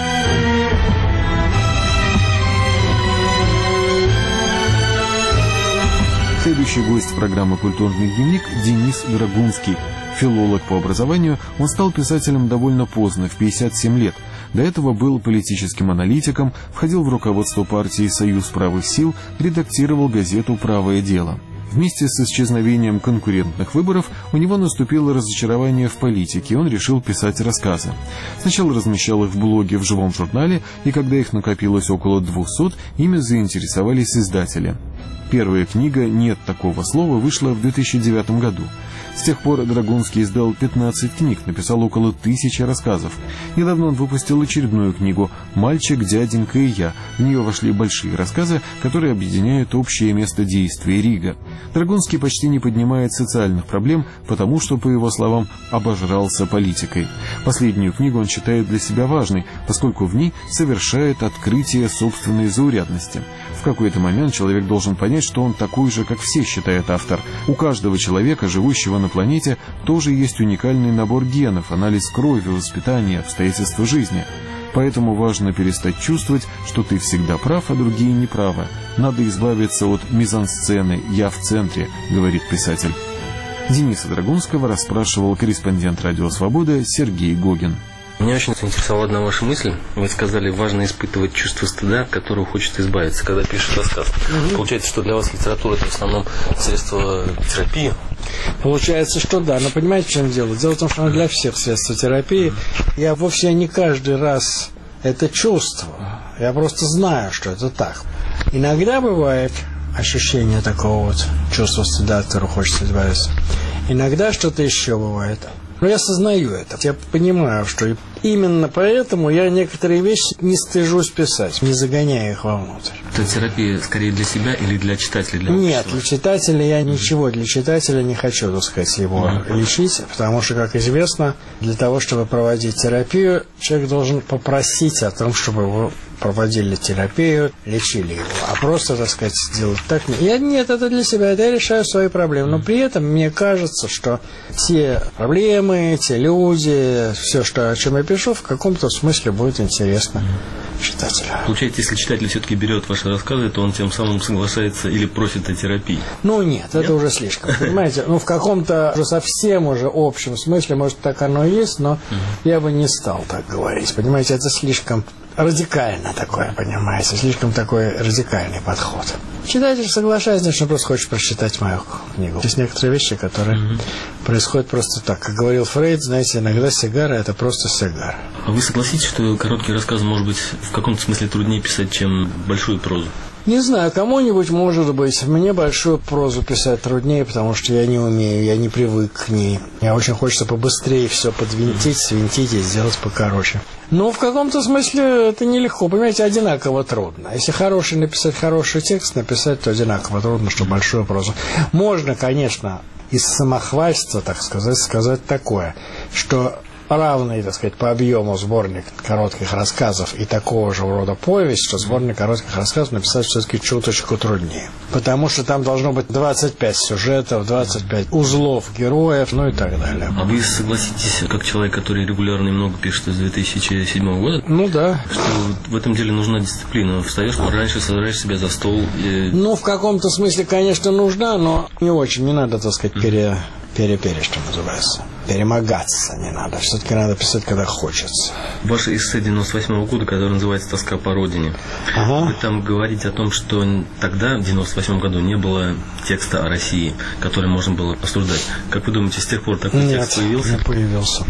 Следующий гость программы «Культурный дневник» – Денис Драгунский. Филолог по образованию, он стал писателем довольно поздно, в пятьдесят семь лет. До этого был политическим аналитиком, входил в руководство партии «Союз правых сил», редактировал газету «Правое дело». Вместе с исчезновением конкурентных выборов у него наступило разочарование в политике, и он решил писать рассказы. Сначала размещал их в блоге в живом журнале, и когда их накопилось около двухсот, ими заинтересовались издатели. Первая книга «Нет такого слова» вышла в две тысячи девятом году. С тех пор Драгунский издал пятнадцать книг, написал около тысячи рассказов. Недавно он выпустил очередную книгу «Мальчик, дяденька и я». В нее вошли большие рассказы, которые объединяют общее место действия Рига. Драгунский почти не поднимает социальных проблем, потому что, по его словам, обожрался политикой. Последнюю книгу он считает для себя важной, поскольку в ней совершает открытие собственной заурядности. В какой-то момент человек должен понять, что он такой же, как все, считает автор. У каждого человека, живущего на планете, тоже есть уникальный набор генов, анализ крови, воспитания, обстоятельства жизни. Поэтому важно перестать чувствовать, что ты всегда прав, а другие неправы. Надо избавиться от мизансцены «я в центре», говорит писатель. Дениса Драгунского расспрашивал корреспондент «Радио Свобода» Сергей Гогин. Меня очень заинтересовала одна ваша мысль. Вы сказали, важно испытывать чувство стыда, от которого хочется избавиться, когда пишешь рассказ. Mm-hmm. Получается, что для вас литература – это в основном средство терапии? Получается, что да. Но понимаете, в чем дело? Дело в том, что оно для всех средство терапии. Я вовсе не каждый раз это чувствую. Я просто знаю, что это так. Иногда бывает ощущение такого вот чувства стыда, от которого хочется избавиться. Иногда что-то еще бывает. Но я осознаю это. Я понимаю, что именно поэтому я некоторые вещи не стыжусь писать, не загоняя их вовнутрь. Это терапия скорее для себя или для читателя? Для Нет, для читателя я ничего, для читателя не хочу, так сказать, его mm-hmm. лечить, потому что, как известно, для того, чтобы проводить терапию, человек должен попросить о том, чтобы его проводили терапию, лечили его. А просто, так сказать, сделать так... Я, нет, это для себя, это я решаю свои проблемы. Но при этом мне кажется, что те проблемы, те люди, все, что, о чем я пишу, в каком-то смысле будет интересно читателю. Получается, если читатель все-таки берет ваши рассказы, то он тем самым соглашается или просит о терапии? Ну нет, нет? Это уже слишком, понимаете? Ну в каком-то уже совсем уже общем смысле, может, так оно и есть, но uh-huh. я бы не стал так говорить. Понимаете, это слишком радикально такое, понимаете, слишком такой радикальный подход. Читатель соглашается, значит, он просто хочет прочитать мою книгу. Есть некоторые вещи, которые mm-hmm. происходят просто так. Как говорил Фрейд, знаете, иногда сигара – это просто сигара. А вы согласитесь, что короткий рассказ может быть в каком-то смысле труднее писать, чем большую прозу? Не знаю, кому-нибудь может быть. Мне большую прозу писать труднее, потому что я не умею, я не привык к ней. Мне очень хочется побыстрее все подвинтить, свинтить и сделать покороче. Но в каком-то смысле это нелегко. Понимаете, одинаково трудно. Если хороший написать хороший текст, написать, то одинаково трудно, что большую прозу. Можно, конечно, из самохвальства, так сказать, сказать такое, что равный, так сказать, по объему сборник коротких рассказов и такого же рода повесть, что сборник коротких рассказов написать все-таки чуточку труднее. Потому что там должно быть двадцать пять сюжетов, двадцать пять узлов героев, ну и так далее. А вы согласитесь, как человек, который регулярно и много пишет с две тысячи седьмого года? Ну да. Что в этом деле нужна дисциплина. Встаешь раньше, сажаешь себя за стол. И... Ну, в каком-то смысле, конечно, нужна, но не очень. Не надо, так сказать, пере... пере-пере, что называется. Перемогаться не надо. Все-таки надо писать, когда хочется. Ваше эссе девяносто восьмого года, которое называется «Тоска по родине». Ага. Вы там говорите о том, что тогда, в девяносто восьмом году, не было текста о России, который можно было осуждать. Как вы думаете, с тех пор такой Нет, текст появился? не появился.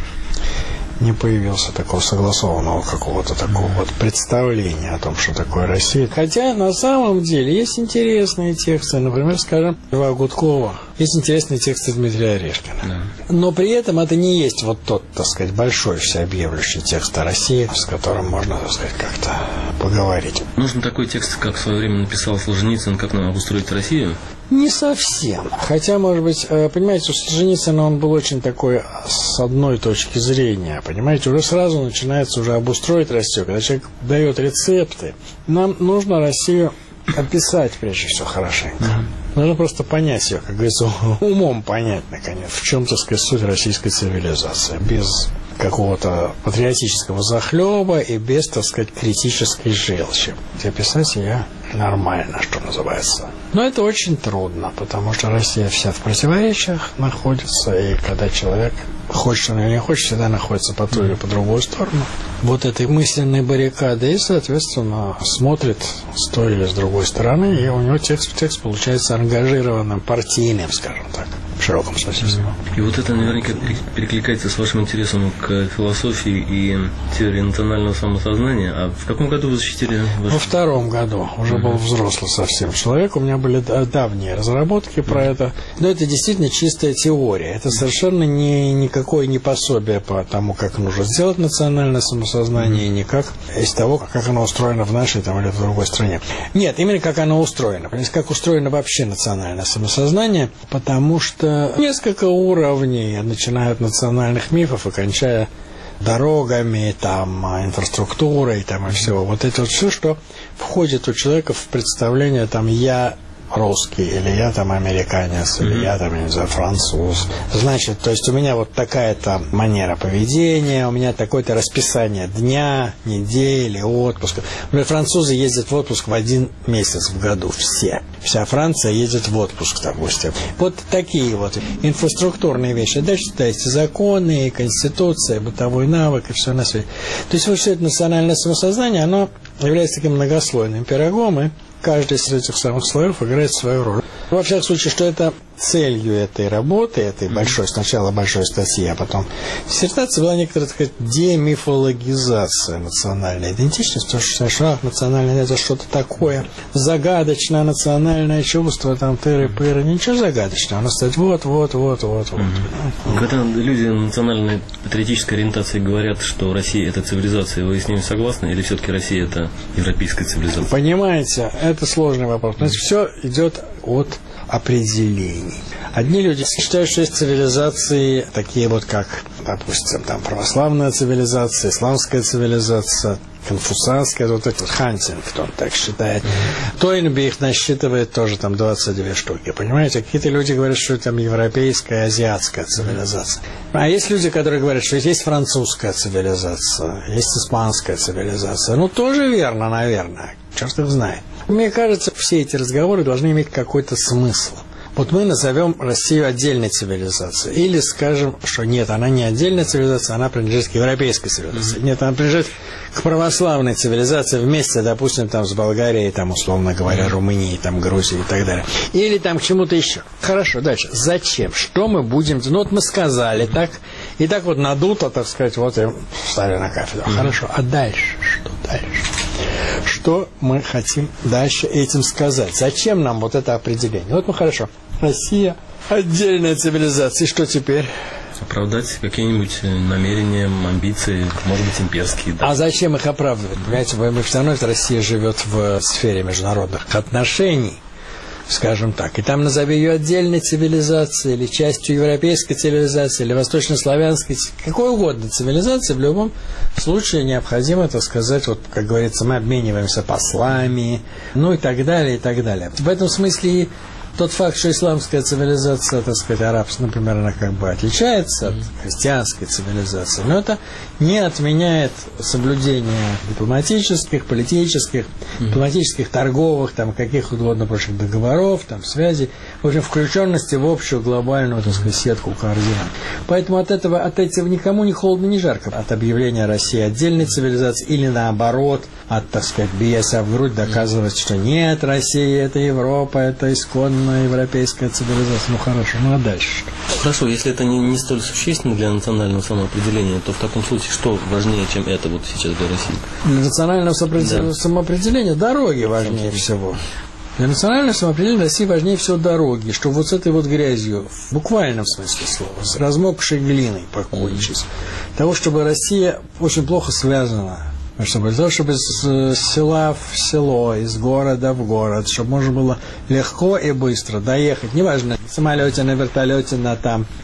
Не появился такого согласованного какого-то такого вот представления о том, что такое Россия. Хотя на самом деле есть интересные тексты, например, скажем, Льва Гудкова. Есть интересные тексты Дмитрия Орешкина. Да. Но при этом это не есть вот тот, так сказать, большой всеобъемлющий текст о России, с которым можно, так сказать, как-то поговорить. Нужен такой текст, как в свое время написал Солженицын, как нам обустроить Россию? Не совсем. Хотя, может быть, понимаете, у Солженицына он был очень такой с одной точки зрения. Понимаете, уже сразу начинается уже обустроить Россию. Когда человек дает рецепты, нам нужно Россию описать, прежде всего, хорошенько. Mm-hmm. Нужно просто понять ее, как говорится, умом понять, наконец, в чем, так сказать, суть российской цивилизации. Без какого-то патриотического захлеба и без, так сказать, критической желчи. Где писать я нормально, что называется. Но это очень трудно, потому что Россия вся в противоречиях находится, и когда человек хочет он или не хочет, всегда находится по ту или по другую сторону вот этой мысленной баррикады и, соответственно, смотрит с той или с другой стороны, и у него текст, текст получается ангажированным, партийным, скажем так, в широком смысле слова. И вот это наверняка перекликается с вашим интересом к философии и теории национального самосознания. А в каком году вы защитили? Ваш... Во втором году. Уже uh-huh. был взрослый совсем человек. У меня были давние разработки про uh-huh. это. Но это действительно чистая теория. Это совершенно не, никакое не пособие по тому, как нужно сделать национальное самосознание, uh-huh. никак из того, как оно устроено в нашей там, или в другой стране. Нет, именно как оно устроено. Как устроено вообще национальное самосознание, потому что несколько уровней, начиная от национальных мифов и кончая дорогами, там, инфраструктурой, там, и всего. Вот это вот все, что входит у человека в представление, там, я русский, или я там американец, mm-hmm. или я там, я не знаю, француз. Значит, то есть у меня вот такая-то манера поведения, у меня такое-то расписание дня, недели, отпуска. Например, французы ездят в отпуск в один месяц в году, все. Вся Франция ездит в отпуск, допустим. Вот такие вот инфраструктурные вещи. Дальше, то есть законы, конституция, бытовой навык и все на свете. То есть вот все это национальное самосознание, оно является таким многослойным пирогом, и каждый из этих самых слоев играет свою роль. Во всяком случае, что это целью этой работы, этой большой, сначала большой статьи, а потом диссертации, была некоторая, так сказать, демифологизация национальной идентичности, то, что ах, национальное это что-то такое загадочное, национальное чувство, там, тыры-пыры, ничего загадочного, оно стоит вот, вот, вот, вот, вот. Mm-hmm. Когда люди национальной патриотической ориентации говорят, что Россия это цивилизация, вы с ними согласны, или все-таки Россия это европейская цивилизация? Понимаете, это сложный вопрос. Значит, все идет от определений. Одни люди считают, что есть цивилизации, такие вот как, допустим, там православная цивилизация, исламская цивилизация, конфуцианская, вот этот вот Хантингтон так считает. Тойнби их насчитывает тоже там двадцать две штуки, понимаете? Какие-то люди говорят, что там европейская, азиатская цивилизация. А есть люди, которые говорят, что есть французская цивилизация, есть испанская цивилизация. Ну, тоже верно, наверное. Черт их знает. Мне кажется, все эти разговоры должны иметь какой-то смысл. Вот мы назовем Россию отдельной цивилизацией. Или скажем, что нет, она не отдельная цивилизация, она принадлежит к европейской цивилизации. Mm-hmm. Нет, она принадлежит к православной цивилизации вместе, допустим, там, с Болгарией, там, условно говоря, Румынией, там, Грузией и так далее. Или там к чему-то еще. Хорошо, дальше. Зачем? Что мы будем... Ну, вот мы сказали так, и так вот надуто, так сказать, вот и встали на кафедру. Mm-hmm. Хорошо, а дальше? Что дальше? Что мы хотим дальше этим сказать? Зачем нам вот это определение? Вот, ну, хорошо. Россия – отдельная цивилизация. И что теперь? Оправдать какие-нибудь намерения, амбиции, может быть, имперские. Да. А зачем их оправдывать? Понимаете, вы все равно Россия живет в сфере международных отношений, скажем так. И там назови ее отдельной цивилизацией, или частью европейской цивилизации, или восточнославянской, какой угодно цивилизации, в любом случае необходимо, так сказать, вот, как говорится, мы обмениваемся послами, ну и так далее, и так далее. В этом смысле тот факт, что исламская цивилизация, так сказать, арабская, например, она как бы отличается от христианской цивилизации, но это не отменяет соблюдение дипломатических, политических, mm-hmm. дипломатических, торговых, там, каких угодно прочих договоров, там, связей, в общем, включенности в общую глобальную, так сказать, сетку координат. Поэтому от этого, от этого никому не холодно, не жарко. От объявления России отдельной цивилизации или наоборот, от, так сказать, бия себя в грудь, доказывать, что нет, Россия, это Европа, это исконная европейская цивилизация. Ну хорошо, ну а дальше что? Хорошо, если это не, не столь существенно для национального самоопределения, то в таком случае что важнее, чем это вот сейчас для России? Для национального да. самоопределения дороги важнее всего. Для национального самоопределения России важнее всего дороги, чтобы вот с этой вот грязью, в буквальном смысле слова, с размокшей глиной покончить. Mm-hmm. Того, чтобы Россия очень плохо связана. Чтобы для того, чтобы из села в село, из города в город, чтобы можно было легко и быстро доехать, неважно, на самолете, на вертолете, на там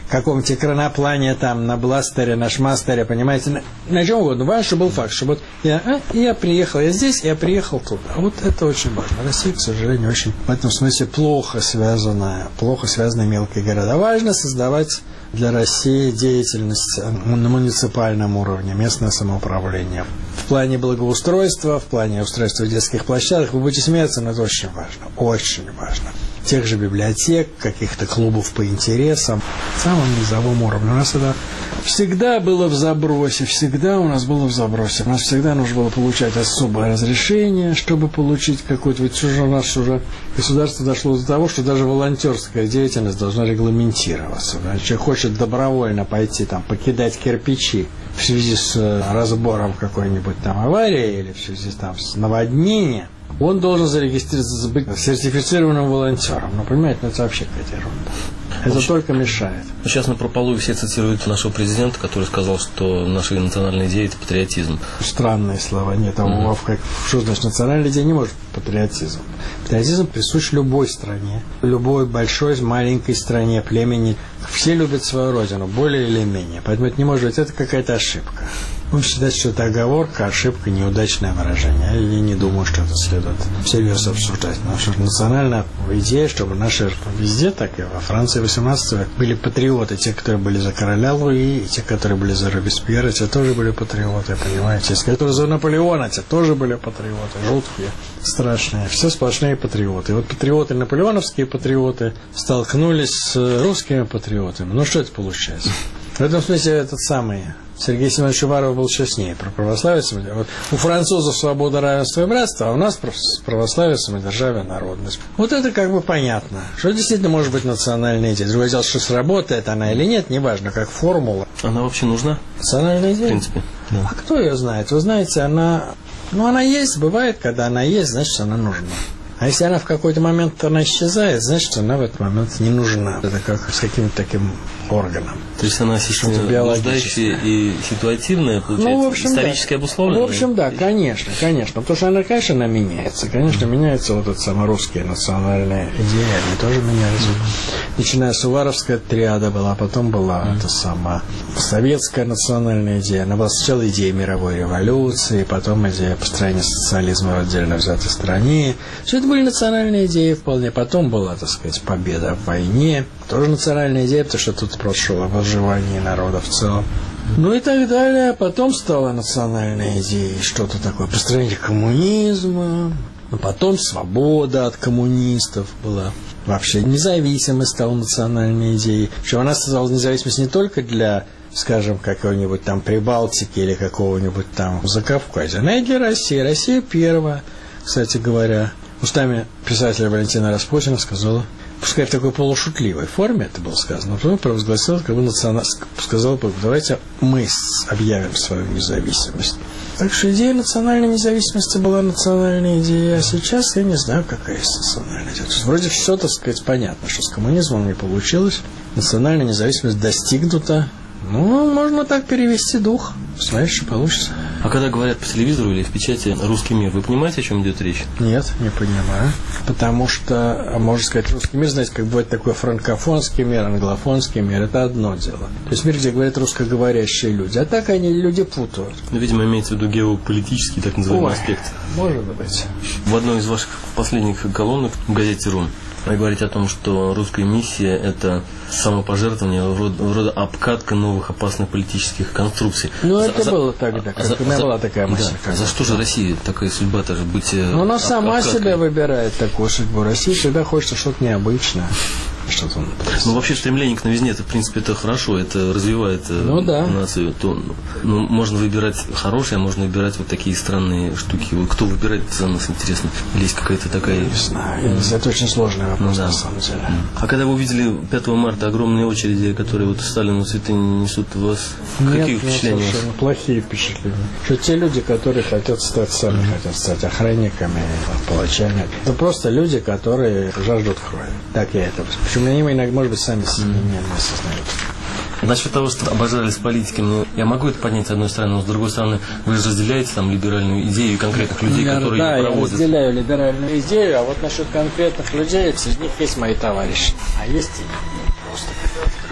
каком-то экраноплане, там, на бластере, на шмастере, понимаете, на, на чем угодно. Важно, чтобы был факт, что вот я, а, я приехал, я здесь, я приехал туда. Вот это очень важно. Россия, к сожалению, очень в этом смысле плохо связана, плохо связаны мелкие города. Важно создавать для России деятельность на муниципальном уровне, местное самоуправление. В плане благоустройства, в плане устройства детских площадок, вы будете смеяться, но это очень важно, очень важно. Тех же библиотек, каких-то клубов по интересам, в самом низовом уровне. У нас это всегда было в забросе, всегда у нас было в забросе. У нас всегда нужно было получать особое разрешение, чтобы получить какое-то... Ведь уже у нас уже государство дошло до того, что даже волонтерская деятельность должна регламентироваться. Да? Человек хочет добровольно пойти там покидать кирпичи в связи с разбором какой-нибудь там аварии или в связи там, с наводнением, он должен зарегистрироваться, быть сертифицированным волонтером. Ну, понимаете, ну, это вообще какая-то ерунда. Это Очень... только мешает. Сейчас на прополую все цитируют нашего президента, который сказал, что наша национальная идея – это патриотизм. Странные слова. Нет, а mm-hmm. как, что значит национальная идея не может быть патриотизм. Патриотизм присущ любой стране, любой большой, маленькой стране, племени. Все любят свою родину, более или менее. Поэтому это не может быть, это какая-то ошибка. Он считает, что это оговорка, ошибка, неудачное выражение. Я не думаю, что это следует всерьез обсуждать. Потому что национальная идея, чтобы наши везде, так и во Франции восемнадцатого века, были патриоты. Те, которые были за короля Луи, и те, которые были за Робеспьера, те тоже были патриоты, понимаете. Те, которые за Наполеона, те тоже были патриоты. Жуткие, страшные. Все сплошные патриоты. И вот патриоты, наполеоновские патриоты, столкнулись с русскими патриотами. Ну, что это получается? В этом смысле этот самый... Сергей Семенович Уваров был честнее про православие. Вот у французов свобода, равенство и братство, а у нас православие, самодержавие, народность. Вот это как бы понятно, что действительно может быть национальная идея. Другое дело, что сработает она или нет, неважно, как формула. Она вообще нужна? Национальная идея? В принципе. Да. А кто ее знает? Вы знаете, она... Ну, она есть, бывает, когда она есть, значит, она нужна. А если она в какой-то момент она исчезает, значит, она в этот момент не нужна. Это как с каким-то таким органом. То есть она блуждающая и ситуативная, получается, ну, в общем, исторически да. обусловленная? В общем, да, конечно, конечно. Потому что она, конечно, она меняется. Конечно, меняется вот эта самая русская национальная идея. Они тоже меняются. Начиная с Уваровская триада была, потом была mm. эта самая советская национальная идея. Она была сначала идея мировой революции, потом идея построения социализма в отдельно взятой стране. Все это были национальные идеи вполне. Потом была, так сказать, победа в войне. Тоже национальная идея, потому что тут просто шел о выживании народа в целом. Ну и так далее. Потом стала национальная идея, что-то такое, построение коммунизма. А потом свобода от коммунистов была. Вообще независимость стала национальной идеей. Причем она стала независимость не только для, скажем, какой-нибудь там Прибалтики или какого-нибудь там Закавказья. Она и для России. Россия первая, кстати говоря. Устами писателя Валентина Распутина сказала, пускай в такой полушутливой форме это было сказано, но потом провозгласила, как бы националь... сказала, давайте мы объявим свою независимость. Так что идея национальной независимости была национальной идеей, а сейчас я не знаю, какая есть национальная идея. То есть вроде все, так сказать, понятно, что с коммунизмом не получилось, национальная независимость достигнута. Ну, можно так перевести дух. Знаешь, что получится. А когда говорят по телевизору или в печати «русский мир», вы понимаете, о чем идет речь? Нет, не понимаю. Потому что, можно сказать, русский мир, знаете, как бывает такой франкофонский мир, англофонский мир, это одно дело. То есть мир, где говорят русскоговорящие люди. А так они люди путают. Ну, видимо, имеется в виду геополитический, так называемый, Ой, аспект. Может быть. В одной из ваших последних колонок в газете «Рун» вы говорите о том, что русская миссия – это самопожертвование, вроде, вроде обкатка новых опасных политических конструкций. Ну, за, это за, было тогда, как за, у меня за, была такая мысль. Да, за что же Россия такая судьба-то же быть? Ну, она об, сама обкаткой? себя выбирает такую судьбу. Россия всегда хочется что-то необычное. Что-то ну, вообще, стремление к новизне, это, в принципе, это хорошо, это развивает ну, да. нацию. То, ну, можно выбирать хорошее, а можно выбирать вот такие странные штуки. Кто выбирает, это нас интересно. Или есть какая-то такая... Не знаю, это очень сложный вопрос, ну, да. на самом деле. А когда вы увидели пятого марта огромные очереди, которые вот Сталину цветы несут, у вас нет, какие впечатления? Нет, совершенно плохие впечатления. Что те люди, которые хотят стать, сами mm-hmm. хотят стать охранниками, палачами, это просто люди, которые жаждут крови. Так я это... Причем они иногда, может быть, сами себя не осознают. Насчет того, что обожались политики, ну, я могу это поднять с одной стороны, но с другой стороны, вы же разделяете там либеральную идею и конкретных людей, я, которые да, ее проводят. Да, я разделяю либеральную идею, а вот насчет конкретных людей, среди них есть мои товарищи. А есть и просто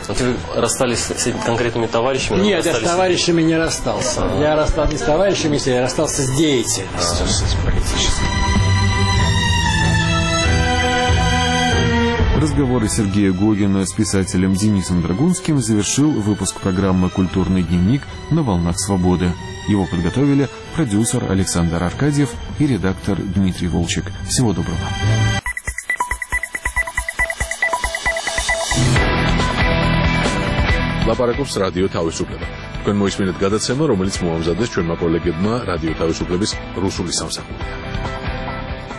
Вы расстались с этими конкретными товарищами? Нет, я с товарищами не расстался. А-а-а. Я расстался не с товарищами, я расстался с деятельностью, с политической. Разговоры Сергея Гогина с писателем Денисом Драгунским завершил выпуск программы «Культурный дневник» на «Волнах свободы». Его подготовили продюсер Александр Аркадьев и редактор Дмитрий Волчек. Всего доброго. ლაპარაკობს რადიო თავისუფლება. თქვენ მოისმინეთ გადაცემა, რომელიც მოამზადეს ჩვენმა კოლეგებმა რადიო თავისუფლების რუსული სამსახურიდან.